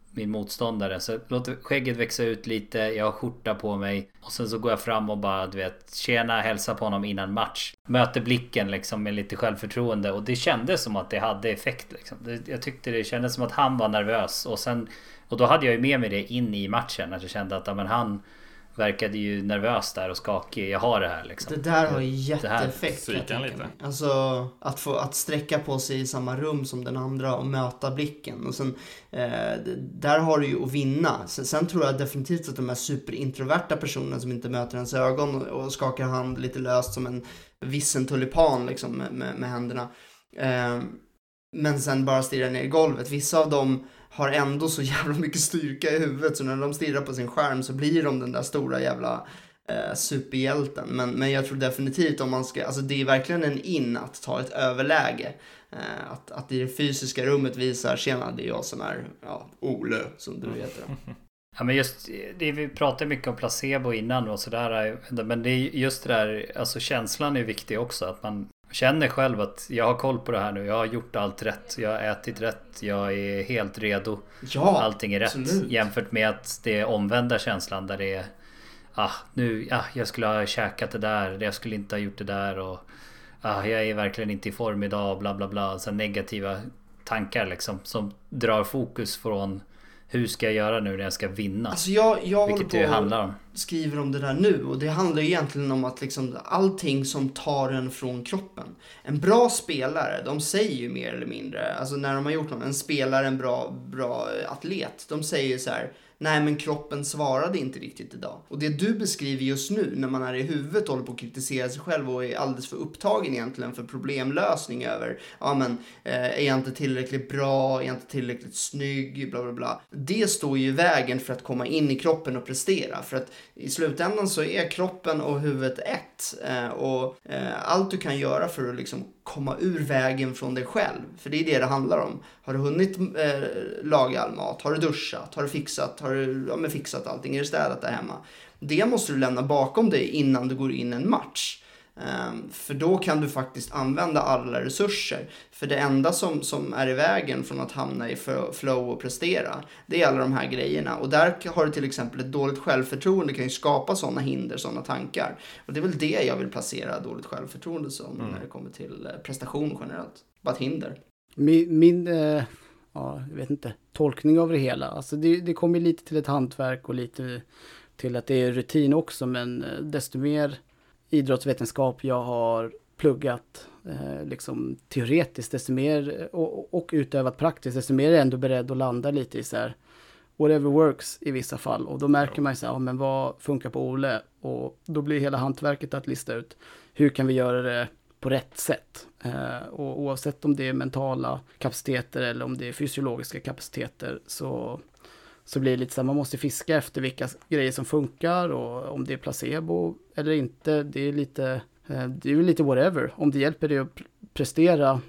min motståndare. Så låter skägget växa ut lite, jag har skjorta på mig och sen så går jag fram och bara, du vet, tjena, hälsa på honom innan match. Möter blicken liksom med lite självförtroende och det kändes som att det hade effekt liksom. Det, jag tyckte det kändes som att han var nervös och sen, och då hade jag ju med mig det in i matchen, att jag kände att ja, men han verkade ju nervös där och skakig. Jag har det här liksom. Det där har ju jätteeffekt. Lite. Alltså att få att sträcka på sig i samma rum som den andra och möta blicken. Och sen eh, där har du ju att vinna. Sen, sen tror jag definitivt att de här superintroverta personerna som inte möter ens ögon och, och skakar hand lite löst som en vissen tulipan liksom med, med, med händerna. Eh, men sen bara stirrar ner i golvet. Vissa av dem har ändå så jävla mycket styrka i huvudet så när de stirrar på sin skärm så blir de den där stora jävla eh, superhjälten. Men, men jag tror definitivt om man ska, alltså det är verkligen en in att ta ett överläge. Eh, att, att i det fysiska rummet visar, tjena, det är jag som är ja, Ole som du heter. Ja, men just det, vi pratade mycket om placebo innan och sådär, men det är just det där, alltså känslan är viktig också, att man känner själv att jag har koll på det här nu, jag har gjort allt rätt, jag har ätit rätt, jag är helt redo, ja, allting är rätt, absolut. Jämfört med att det är omvända känslan där det är ah, nu, ah, jag skulle ha käkat det där, jag skulle inte ha gjort det där och ah, jag är verkligen inte i form idag, bla bla bla, så negativa tankar liksom som drar fokus från hur ska jag göra nu när jag ska vinna? Alltså jag, jag vilket det handlar om. Skriver om det där nu och det handlar ju egentligen om att liksom allting som tar en från kroppen. En bra spelare, de säger ju mer eller mindre, alltså när de har gjort någon, en spelare, en bra, bra atlet, de säger så här: nej men kroppen svarade inte riktigt idag. Och det du beskriver just nu när man är i huvudet och håller på att kritisera sig själv och är alldeles för upptagen egentligen för problemlösning över, ja men eh, är jag inte tillräckligt bra, är jag inte tillräckligt snygg, bla bla bla. Det står ju i vägen för att komma in i kroppen och prestera. För att i slutändan så är kroppen och huvudet ett. Eh, och eh, allt du kan göra för att liksom komma ur vägen från dig själv. För det är det det handlar om. Har du hunnit eh, laga all mat? Har du duschat? Har du fixat? Har du ja, men fixat allting? Är det städat där hemma? Det måste du lämna bakom dig innan du går in en match. Um, för då kan du faktiskt använda alla resurser. För det enda som, som är i vägen från att hamna i flow och prestera, det är alla de här grejerna. Och där har du till exempel ett dåligt självförtroende kan ju skapa sådana hinder, sådana tankar. Och det är väl det jag vill placera dåligt självförtroende som mm. när det kommer till prestation generellt. Bara ett hinder. Min, min eh, ja, jag vet inte, tolkning av det hela. Alltså det, det kommer lite till ett hantverk och lite till att det är rutin också. Men desto mer idrottsvetenskap jag har pluggat eh, liksom teoretiskt, desto mer och, och utövat praktiskt, desto mer är jag ändå beredd att landa lite i så här whatever works i vissa fall. Och då märker man ju så här, ja, men vad funkar på Ole? Och då blir hela hantverket att lista ut hur kan vi göra det på rätt sätt. Eh, och oavsett om det är mentala kapaciteter eller om det är fysiologiska kapaciteter så Så blir det lite så här, man måste fiska efter vilka grejer som funkar och om det är placebo eller inte. Det är lite, det är ju lite whatever. Om det hjälper dig att prestera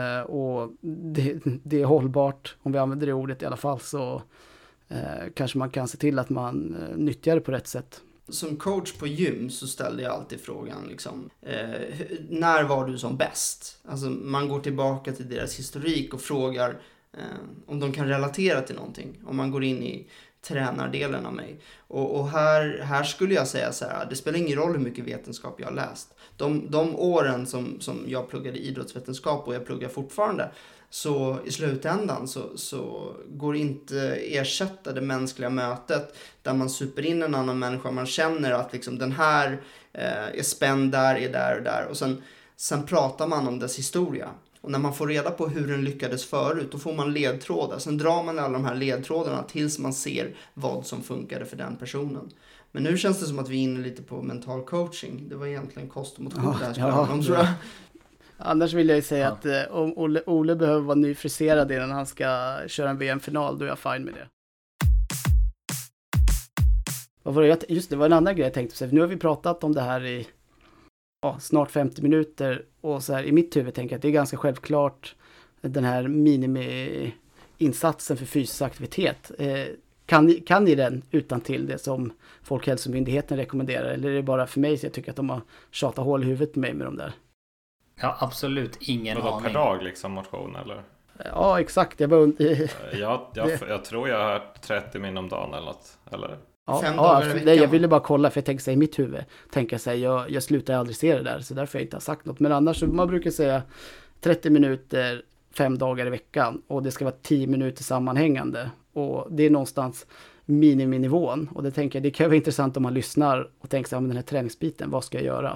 och det, det är hållbart, om vi använder det ordet i alla fall, så kanske man kan se till att man nyttjar det på rätt sätt. Som coach på gym så ställde jag alltid frågan liksom, eh, när var du som bäst? Alltså man går tillbaka till deras historik och frågar Eh, om de kan relatera till någonting. Om man går in i tränardelen av mig. Och, och här, här skulle jag säga så här: det spelar ingen roll hur mycket vetenskap jag har läst. De, de åren som, som jag pluggade idrottsvetenskap och jag pluggar fortfarande, så i slutändan så, så går inte ersätta det mänskliga mötet där man super in en annan människa. Man känner att liksom den här eh, är spänd där, är där och där. Och sen, sen pratar man om dess historia. Och när man får reda på hur den lyckades förut, då får man ledtrådar. Sen drar man alla de här ledtrådarna tills man ser vad som funkade för den personen. Men nu känns det som att vi är inne lite på mental coaching. Det var egentligen kost och motion ja, det här ja, om, tror jag. Annars vill jag ju säga ja. att eh, om Ole, Ole behöver vara nyfriserad innan han ska köra en V M-final, då är jag fine med det. Vad var det? Just det, var en annan grej jag tänkte säga. Nu har vi pratat om det här i ja, snart femtio minuter och så här, i mitt huvud tänker jag att det är ganska självklart den här minimi-insatsen för fysisk aktivitet. Eh, kan, ni, kan ni den utan till det som Folkhälsomyndigheten rekommenderar, eller är det bara för mig så jag tycker att de har tjatat hål i huvudet med mig med de där? Ja, absolut ingen Vadå, aning. Per dag liksom motion eller? Ja, exakt. Jag, var under... jag, jag, jag tror jag har hört trettio min om dagen eller något. Eller? Ja, Fem ja, dagar alltså, i veckan. nej, jag ville bara kolla, för jag tänker säga i mitt huvud. Tänker säga, jag, jag slutar aldrig se det där, så därför har jag inte har sagt något. Men annars, så man brukar säga trettio minuter, fem dagar i veckan. Och det ska vara tio minuter sammanhängande. Och det är någonstans miniminivån. Och det tänker jag, det kan vara intressant om man lyssnar och tänker sig, ja, men den här träningsbiten, vad ska jag göra?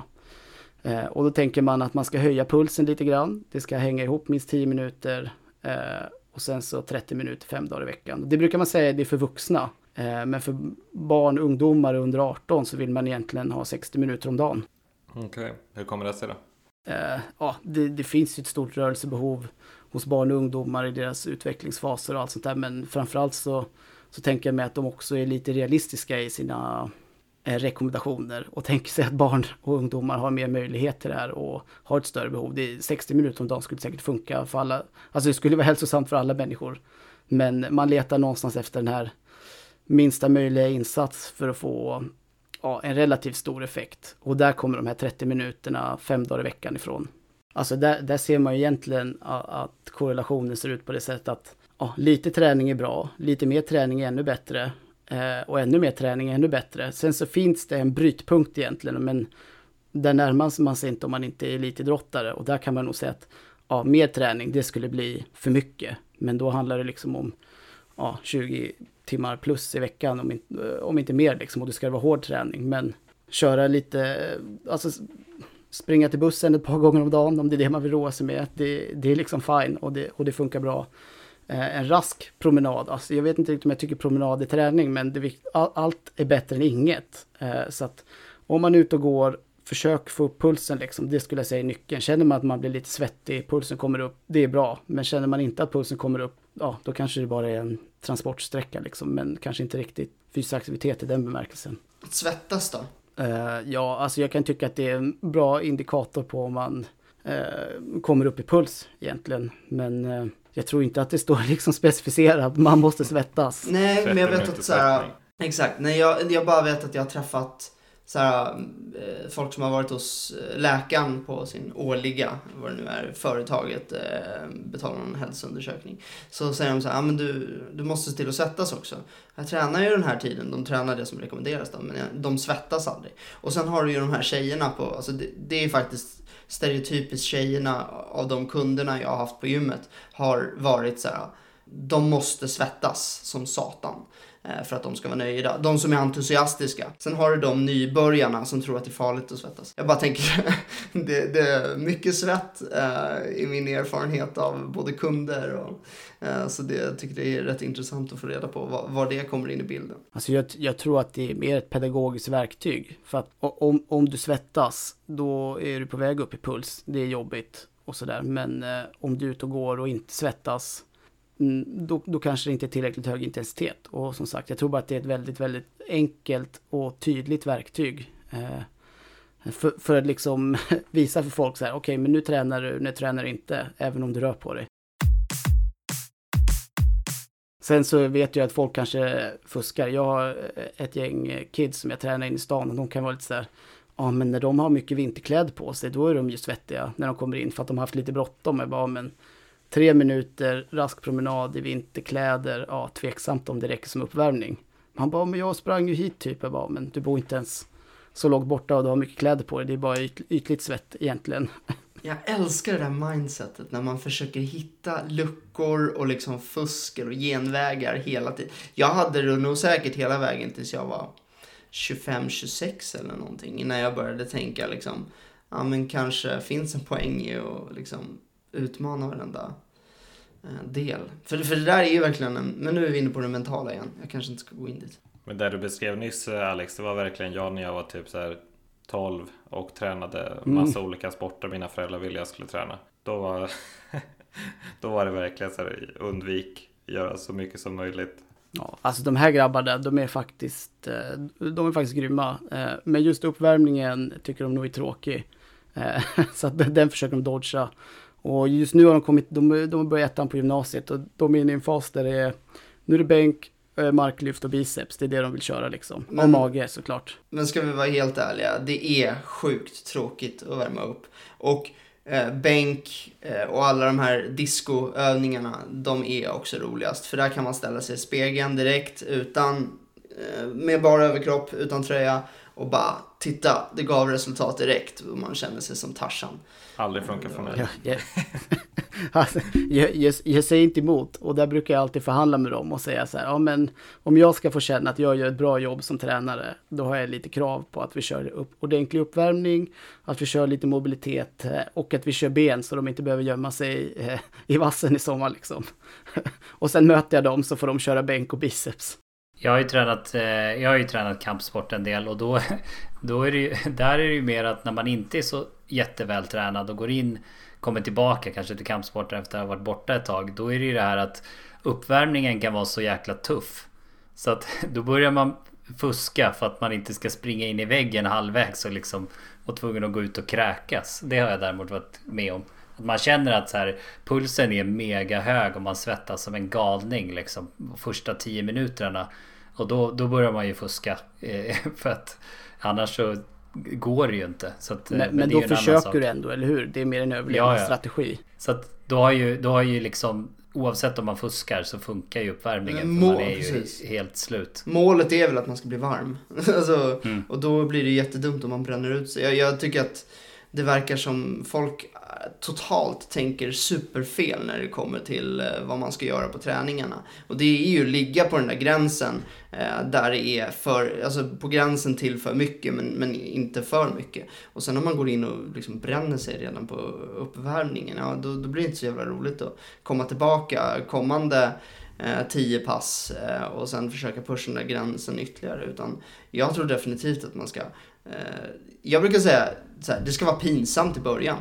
Eh, och då tänker man att man ska höja pulsen lite grann. Det ska hänga ihop minst tio minuter. Eh, och sen så trettio minuter, fem dagar i veckan. Det brukar man säga, det är för vuxna. Eh, men för barn och ungdomar under arton så vill man egentligen ha sextio minuter om dagen. Okej, okay. Hur kommer det sig då? Eh, ja, det, det finns ju ett stort rörelsebehov hos barn och ungdomar i deras utvecklingsfaser och allt sånt där. Men framförallt så, så tänker jag mig att de också är lite realistiska i sina eh, rekommendationer. Och tänker sig att barn och ungdomar har mer möjlighet till det här och har ett större behov. Det är sextio minuter om dagen skulle säkert funka för alla. Alltså det skulle vara hälsosamt för alla människor. Men man letar någonstans efter den här minsta möjliga insats för att få ja, en relativt stor effekt. Och där kommer de här trettio minuterna fem dagar i veckan ifrån. Alltså där, där ser man ju egentligen att korrelationen ser ut på det sättet att ja, lite träning är bra, lite mer träning är ännu bättre eh, och ännu mer träning är ännu bättre. Sen så finns det en brytpunkt egentligen, men där närmar man sig inte om man inte är elitidrottare. Och där kan man nog säga att ja, mer träning, det skulle bli för mycket. Men då handlar det liksom om ja, tjugo timmar plus i veckan, om inte, om inte mer liksom, och det ska vara hård träning. Men köra lite, alltså springa till bussen ett par gånger om dagen, om det är det man vill roa sig med, det, det är liksom fine och det, och det funkar bra. Eh, en rask promenad, alltså jag vet inte riktigt om jag tycker promenad är träning, men det, all, allt är bättre än inget. Eh, så att om man är ute och går, försök få upp pulsen liksom, det skulle jag säga är nyckeln. Känner man att man blir lite svettig, pulsen kommer upp, det är bra. Men känner man inte att pulsen kommer upp, ja, då kanske det bara är en transportsträcka liksom, men kanske inte riktigt fysisk aktivitet i den bemärkelsen. Att svettas då? Uh, ja, alltså jag kan tycka att det är en bra indikator på om man uh, kommer upp i puls egentligen. Men uh, jag tror inte att det står liksom specificerat, man måste svettas. Nej, men jag vet att så här, exakt, nej, jag, jag bara vet att jag har träffat så här, folk som har varit hos läkaren på sin årliga, vad det nu är, företaget betalar en hälsoundersökning. Så säger de så här, ja, men du, du måste se till att svettas också. Jag tränar ju den här tiden, de tränar det som rekommenderas då, men de svettas aldrig. Och sen har du ju de här tjejerna på, alltså det, det är faktiskt stereotypiskt, tjejerna av de kunderna jag har haft på gymmet har varit så här, de måste svettas som satan för att de ska vara nöjda. De som är entusiastiska. Sen har du de nybörjarna som tror att det är farligt att svettas. Jag bara tänker, det, det är mycket svett eh, i min erfarenhet av både kunder och eh, så det, jag tycker det är rätt intressant att få reda på var, var det kommer in i bilden. Alltså jag, jag tror att det är mer ett pedagogiskt verktyg. För att om, om du svettas, då är du på väg upp i puls. Det är jobbigt och sådär. Men eh, om du är ute och går och inte svettas, Då, då kanske det inte är tillräckligt hög intensitet. Och som sagt, jag tror bara att det är ett väldigt, väldigt enkelt och tydligt verktyg. Eh, för, för att liksom visa för folk så här, okej, okay, men nu tränar du, nu tränar du inte, även om du rör på dig. Sen så vet jag att folk kanske fuskar. Jag har ett gäng kids som jag tränar in i stan och de kan vara lite så här, ja, men när de har mycket vinterkläder på sig, då är de ju svettiga när de kommer in för att de har haft lite bråttom. Jag bara, men tre minuter rask promenad i vinterkläder, ja, tveksamt om det räcker som uppvärmning. Man bara, men jag sprang ju hit typ. Jag bara, men du bor inte ens så långt borta och du har mycket kläder på dig. Det är bara yt- ytligt svett egentligen. Jag älskar det där mindsetet när man försöker hitta luckor och liksom fusker och genvägar hela tiden. Jag hade det nog säkert hela vägen tills jag var tjugofem tjugosex eller någonting. Innan jag började tänka liksom, ja men kanske finns en poäng i att liksom utmana varenda eh, del. För, för det där är ju verkligen en, men nu är vi inne på det mentala igen. Jag kanske inte ska gå in dit. Men det du beskrev nyss, Alex, det var verkligen jag när jag var typ så här tolv och tränade massa mm. olika sporter mina föräldrar ville jag skulle träna. Då var, då var det verkligen så här, undvik göra så mycket som möjligt. Ja, alltså de här grabbarna, de är faktiskt de är faktiskt grymma. Men just uppvärmningen tycker de nog är tråkig. Så att den försöker de dodga. Och just nu har de kommit, de, de har börjat ettan på gymnasiet och de är inne i en fas där det är, nu är det bänk, marklyft och biceps, det är det de vill köra liksom. Men, och mage såklart. Men ska vi vara helt ärliga, det är sjukt tråkigt att värma upp. Och eh, bänk eh, och alla de här discoövningarna, de är också roligast. För där kan man ställa sig i spegeln direkt utan, eh, med bara överkropp, utan tröja och bara titta, det gav resultat direkt och man känner sig som Tarzan. Aldrig funkar för mig. Ja, jag, alltså, jag, jag, jag säger inte emot, och där brukar jag alltid förhandla med dem och säga så här, ja men om jag ska få känna att jag gör ett bra jobb som tränare, då har jag lite krav på att vi kör upp ordentlig uppvärmning, att vi kör lite mobilitet och att vi kör ben så de inte behöver gömma sig eh, i vassen i sommar liksom. Och sen möter jag dem så får de köra bänk och biceps. Jag har ju tränat, jag har ju tränat kampsport en del och då, då är det ju, där är det ju mer att när man inte är så jättevältränad och går in, kommer tillbaka kanske till kampsporten efter att ha varit borta ett tag, då är det ju det här att uppvärmningen kan vara så jäkla tuff. Så att då börjar man fuska för att man inte ska springa in i väggen halvvägs och liksom vara tvungen att gå ut och kräkas. Det har jag däremot varit med om. Att man känner att så här, pulsen är mega hög och man svettas som en galning liksom första tio minuterna. Och då, då börjar man ju fuska. Eh, för att annars så går det ju inte. Så att, men men, men det då är ju en försöker du ändå, eller hur? Det är mer en överlevnadsstrategi. Ja, ja. Så att då har ju, då har ju liksom, oavsett om man fuskar så funkar ju uppvärmningen. Må, för man är precis. ju helt slut. Målet är väl att man ska bli varm. alltså, mm. Och då blir det jättedumt om man bränner ut sig. Jag, jag tycker att det verkar som folk totalt tänker superfel när det kommer till eh, vad man ska göra på träningarna. Och det är ju ligga på den där gränsen eh, där det är för, alltså på gränsen till för mycket men, men inte för mycket. Och sen om man går in och liksom bränner sig redan på uppvärmningen, ja, då, då blir det inte så jävla roligt att komma tillbaka kommande eh, tio pass eh, och sen försöka pusha den där gränsen ytterligare. Utan jag tror definitivt att man ska, eh, jag brukar säga så här, det ska vara pinsamt i början.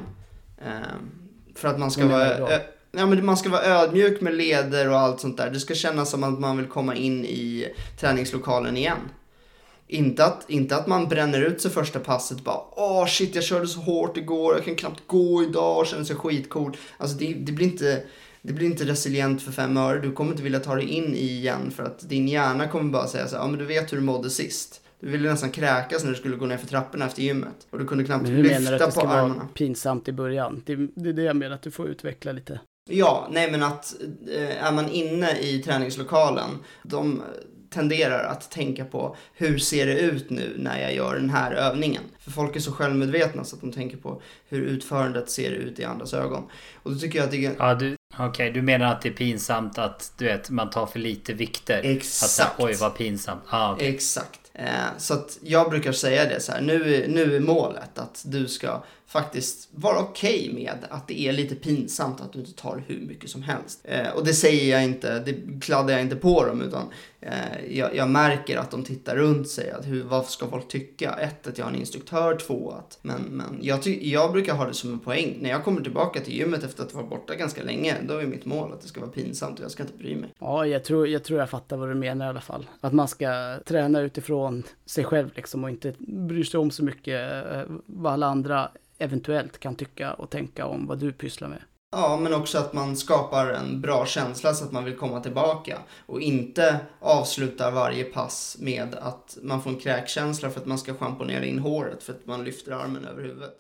För att man ska vara ö- ja, men man ska vara ödmjuk med leder och allt sånt där. Det ska kännas som att man vill komma in i träningslokalen igen. Inte att, inte att man bränner ut sig första passet bara, åh shit jag körde så hårt igår, jag kan knappt gå idag och känner sig skitcool. Alltså det, det blir inte det blir inte resilient för fem öre. Du kommer inte vilja ta dig in i igen för att din hjärna kommer bara säga så här, ja men du vet hur du mådde sist. Du ville nästan kräkas när du skulle gå ner för trapporna efter gymmet. Och du kunde knappt lyfta på armarna. Men hur menar du att det ska vara pinsamt i början? Det, det är det jag menar, att du får utveckla lite. Ja, nej men att äh, är man inne i träningslokalen, de tenderar att tänka på hur ser det ut nu när jag gör den här övningen. För folk är så självmedvetna så att de tänker på hur utförandet ser ut i andras ögon. Och då tycker jag att det är... Ja, du, okej, okay, du menar att det är pinsamt att du vet, man tar för lite vikter? Exakt. Att, oj, vad pinsamt. Ah, okay. Exakt. Eh, så att jag brukar säga det så här, nu, nu är målet att du ska faktiskt vara okej okay med att det är lite pinsamt att du inte tar hur mycket som helst. Eh, och det säger jag inte, det kladdar jag inte på dem, utan eh, jag, jag märker att de tittar runt sig, att hur, vad ska folk tycka? Ett, att jag har en instruktör, två, att men, men jag, ty- jag brukar ha det som en poäng. När jag kommer tillbaka till gymmet efter att vara borta ganska länge, då är mitt mål att det ska vara pinsamt och jag ska inte bry mig. Ja, jag tror jag, tror jag fattar vad du menar i alla fall. Att man ska träna utifrån sig själv liksom och inte bry sig om så mycket eh, vad alla andra eventuellt kan tycka och tänka om vad du pysslar med. Ja, men också att man skapar en bra känsla så att man vill komma tillbaka och inte avslutar varje pass med att man får en kräkkänsla för att man ska schamponera in håret för att man lyfter armen över huvudet.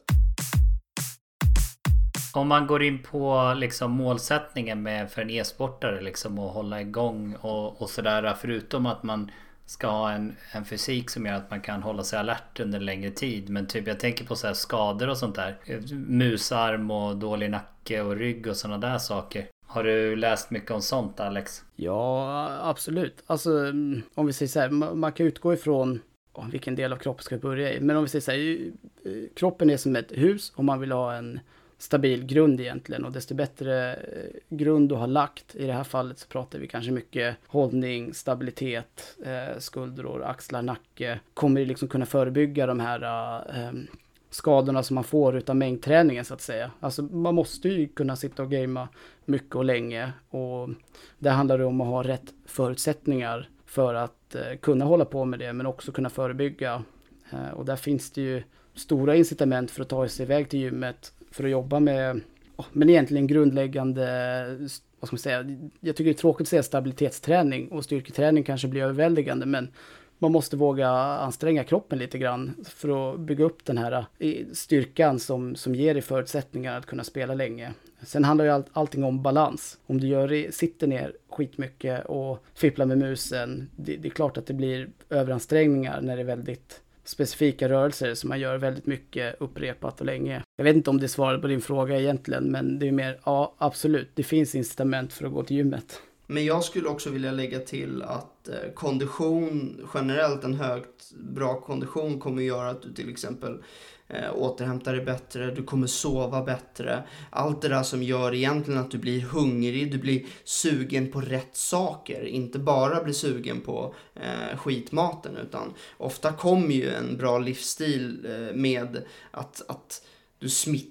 Om man går in på liksom målsättningen med för en e-sportare liksom att hålla igång och, och sådär, förutom att man ska ha en, en fysik som gör att man kan hålla sig alert under längre tid. Men typ jag tänker på så här skador och sånt där. Musarm och dålig nacke och rygg och sådana där saker. Har du läst mycket om sånt, Alex? Ja, absolut. Alltså om vi säger så här, man, man kan utgå ifrån oh, vilken del av kroppen ska börja i. Men om vi säger så här, kroppen är som ett hus och man vill ha en stabil grund egentligen, och desto bättre grund du har lagt, i det här fallet så pratar vi kanske mycket hållning, stabilitet, eh, skuldror, axlar, nacke, kommer du liksom kunna förebygga de här eh, skadorna som man får utav mängdträningen så att säga. Alltså man måste ju kunna sitta och gamea mycket och länge, och det handlar om att ha rätt förutsättningar för att eh, kunna hålla på med det, men också kunna förebygga, eh, och där finns det ju stora incitament för att ta sig iväg till gymmet för att jobba med, oh, men egentligen grundläggande, vad ska man säga, jag tycker det är tråkigt att säga stabilitetsträning, och styrketräning kanske blir överväldigande, men man måste våga anstränga kroppen lite grann för att bygga upp den här styrkan som, som ger dig förutsättningar att kunna spela länge. Sen handlar ju all, allting om balans. Om du gör, sitter ner skitmycket och fipplar med musen, det, det är klart att det blir överansträngningar när det är väldigt specifika rörelser som man gör väldigt mycket upprepat och länge. Jag vet inte om det svarar på din fråga egentligen, men det är mer, ja absolut, det finns incitament för att gå till gymmet. Men jag skulle också vilja lägga till att eh, kondition, generellt en högt bra kondition kommer göra att du till exempel eh, återhämtar dig bättre, du kommer sova bättre. Allt det där som gör egentligen att du blir hungrig, du blir sugen på rätt saker. Inte bara blir sugen på eh, skitmaten, utan ofta kommer ju en bra livsstil eh, med att, att du smittar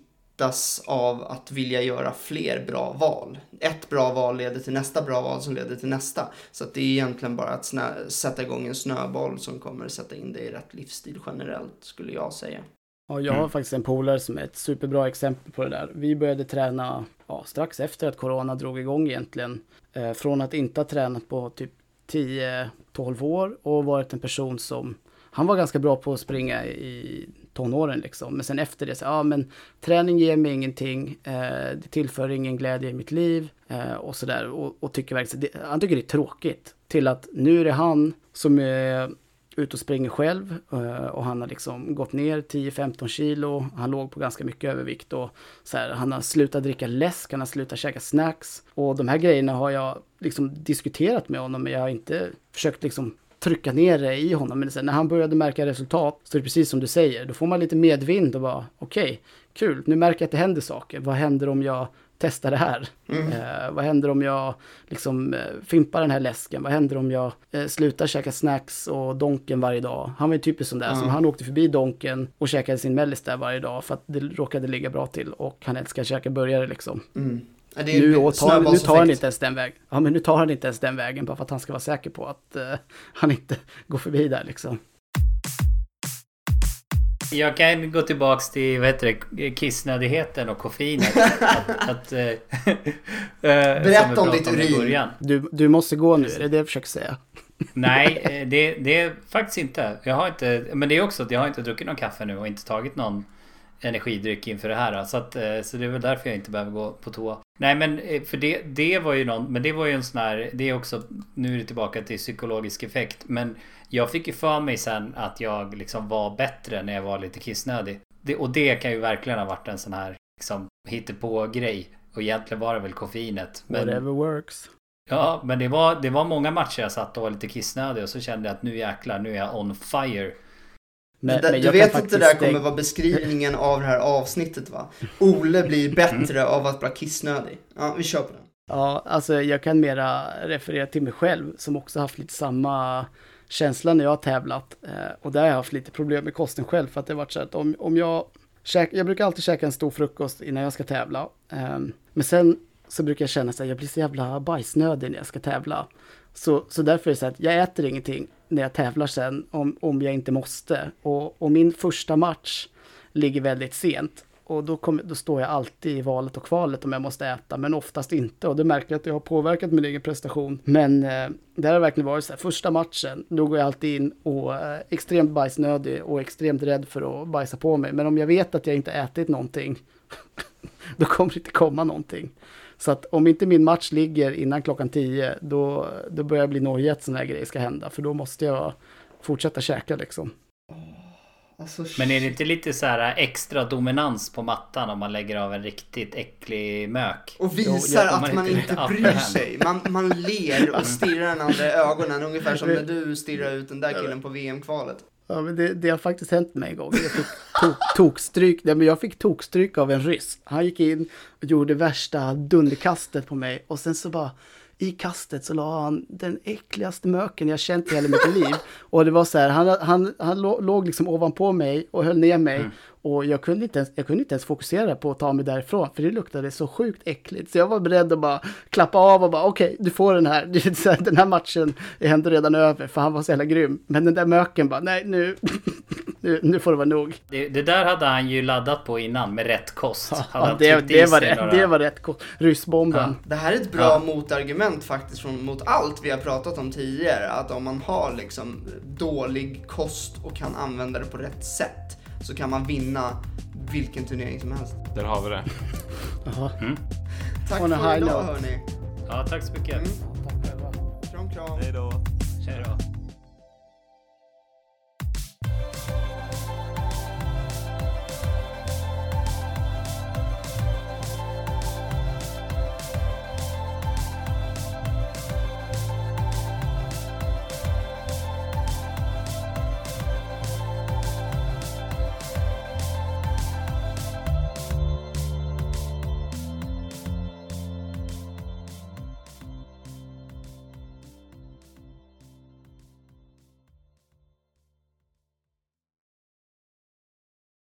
av att vilja göra fler bra val. Ett bra val leder till nästa bra val som leder till nästa. Så att det är egentligen bara att snö- sätta igång en snöboll som kommer sätta in dig i rätt livsstil generellt, skulle jag säga. Ja, jag har mm. faktiskt en polare som är ett superbra exempel på det där. Vi började träna ja, strax efter att corona drog igång egentligen. Eh, från att inte ha tränat på typ tio tolv år och varit en person som han var ganska bra på att springa i tonåren liksom. Men sen efter det så, ja men träning ger mig ingenting. Eh, det tillför ingen glädje i mitt liv. Eh, och sådär. Och, och tycker verkligen, det, han tycker det är tråkigt. Till att nu är det han som är ute och springer själv. Eh, och han har liksom gått ner tio femton kilo. Han låg på ganska mycket övervikt. Och så här, han har slutat dricka läsk. Han har slutat käka snacks. Och de här grejerna har jag liksom diskuterat med honom. Men jag har inte försökt liksom trycka ner det i honom. Men sen när han började märka resultat så är det precis som du säger. Då får man lite medvind och bara okej, okay, kul. Nu märker jag att det händer saker. Vad händer om jag testar det här? Mm. Eh, vad händer om jag liksom eh, fimpar den här läsken? Vad händer om jag eh, slutar käka snacks och donken varje dag? Han var ju typiskt sån där mm. som han åkte förbi donken och käkade sin mellis där varje dag för att det råkade ligga bra till och han älskar att käka burgare liksom. Mm. Ja, det är nu, tar, nu tar han inte ens den vägen. Ja, men nu tar han inte ens den vägen bara för att han ska vara säker på att uh, han inte går förbi där liksom. Jag kan gå tillbaks till vad heter det, kissnödigheten och koffeinet. att, att, uh, Berätta om ditt urin. Du, du måste gå nu, är det det jag försöker säga? Nej, det, det är faktiskt inte. Jag har inte. Men det är också att jag har inte druckit någon kaffe nu och inte tagit någon energidryck inför det här. Så, att, så det är väl därför jag inte behöver gå på toa. Nej men för det, det var ju någon, men det var ju en sån här, det är också, nu är det tillbaka till psykologisk effekt. Men jag fick ju för mig sen att jag liksom var bättre när jag var lite kissnödig. Det, och det kan ju verkligen ha varit en sån här liksom hittepå-grej. Och egentligen var det väl koffeinet. Men, whatever works. Ja, men det var, det var många matcher jag satt och var lite kissnödig och så kände jag att nu jäklar, nu är jag on fire. Men, men du vet att det där kommer vara beskrivningen av det här avsnittet, va? Ole blir bättre av att bli kissnödig. Ja, vi kör på den. Ja, alltså jag kan mera referera till mig själv som också haft lite samma känsla när jag har tävlat. Och där har jag haft lite problem med kosten själv för att det har varit så att om, om jag käk, jag brukar alltid käka en stor frukost innan jag ska tävla. Men sen så brukar jag känna att jag blir så jävla bajsnödig när jag ska tävla. Så, så därför är det så att jag äter ingenting när jag tävlar sen om, om jag inte måste. Och, och min första match ligger väldigt sent. Och då, kom, då står jag alltid i valet och kvalet om jag måste äta. Men oftast inte. Och det märker jag att jag har påverkat min egen prestation. Men eh, det har verkligen varit så här. Första matchen, då går jag alltid in och eh, extremt bajsnödig och extremt rädd för att bajsa på mig. Men om jag vet att jag inte ätit någonting, då kommer det inte komma någonting. Så att om inte min match ligger innan klockan tio, då, då börjar jag bli nojig att sådana här grejer ska hända. För då måste jag fortsätta käka liksom. Alltså, men är det inte lite så här extra dominans på mattan om man lägger av en riktigt äcklig mök? Och visar att man, man inte bryr sig. Man, man ler och stirrar den andra i ögonen. Ungefär som när du stirrar ut den där killen på V M-kvalet. Ja, men det, det har faktiskt hänt mig en gång. Jag fick to- tokstryk. Nej, men jag fick tokstryk av en ryss. Han gick in och gjorde värsta dunderkastet på mig. Och sen så bara, i kastet så la han den äckligaste möken jag känt i hela mitt liv. Och det var så här, han, han, han låg liksom ovanpå mig och höll ner mig. Mm. Och jag kunde, inte ens, jag kunde inte ens fokusera på att ta mig därifrån. För det luktade så sjukt äckligt. Så jag var beredd att bara klappa av och bara okej, okay, du får den här. Den här matchen är ändå redan över. För han var så jävla grym. Men den där möken bara, nej nu. nu, nu får det vara nog. Det, det där hade han ju laddat på innan med rätt kost. Ja, det, det, var rätt, några... det var rätt kost. Ryssbomben. Ja. Det här är ett bra ja. motargument faktiskt från, mot allt vi har pratat om tidigare. Att om man har liksom dålig kost och kan använda det på rätt sätt så kan man vinna vilken turnering som helst. Där har vi det. Jaha. Mm. Tack för idag hörni. Ja, tack så mycket. Mm.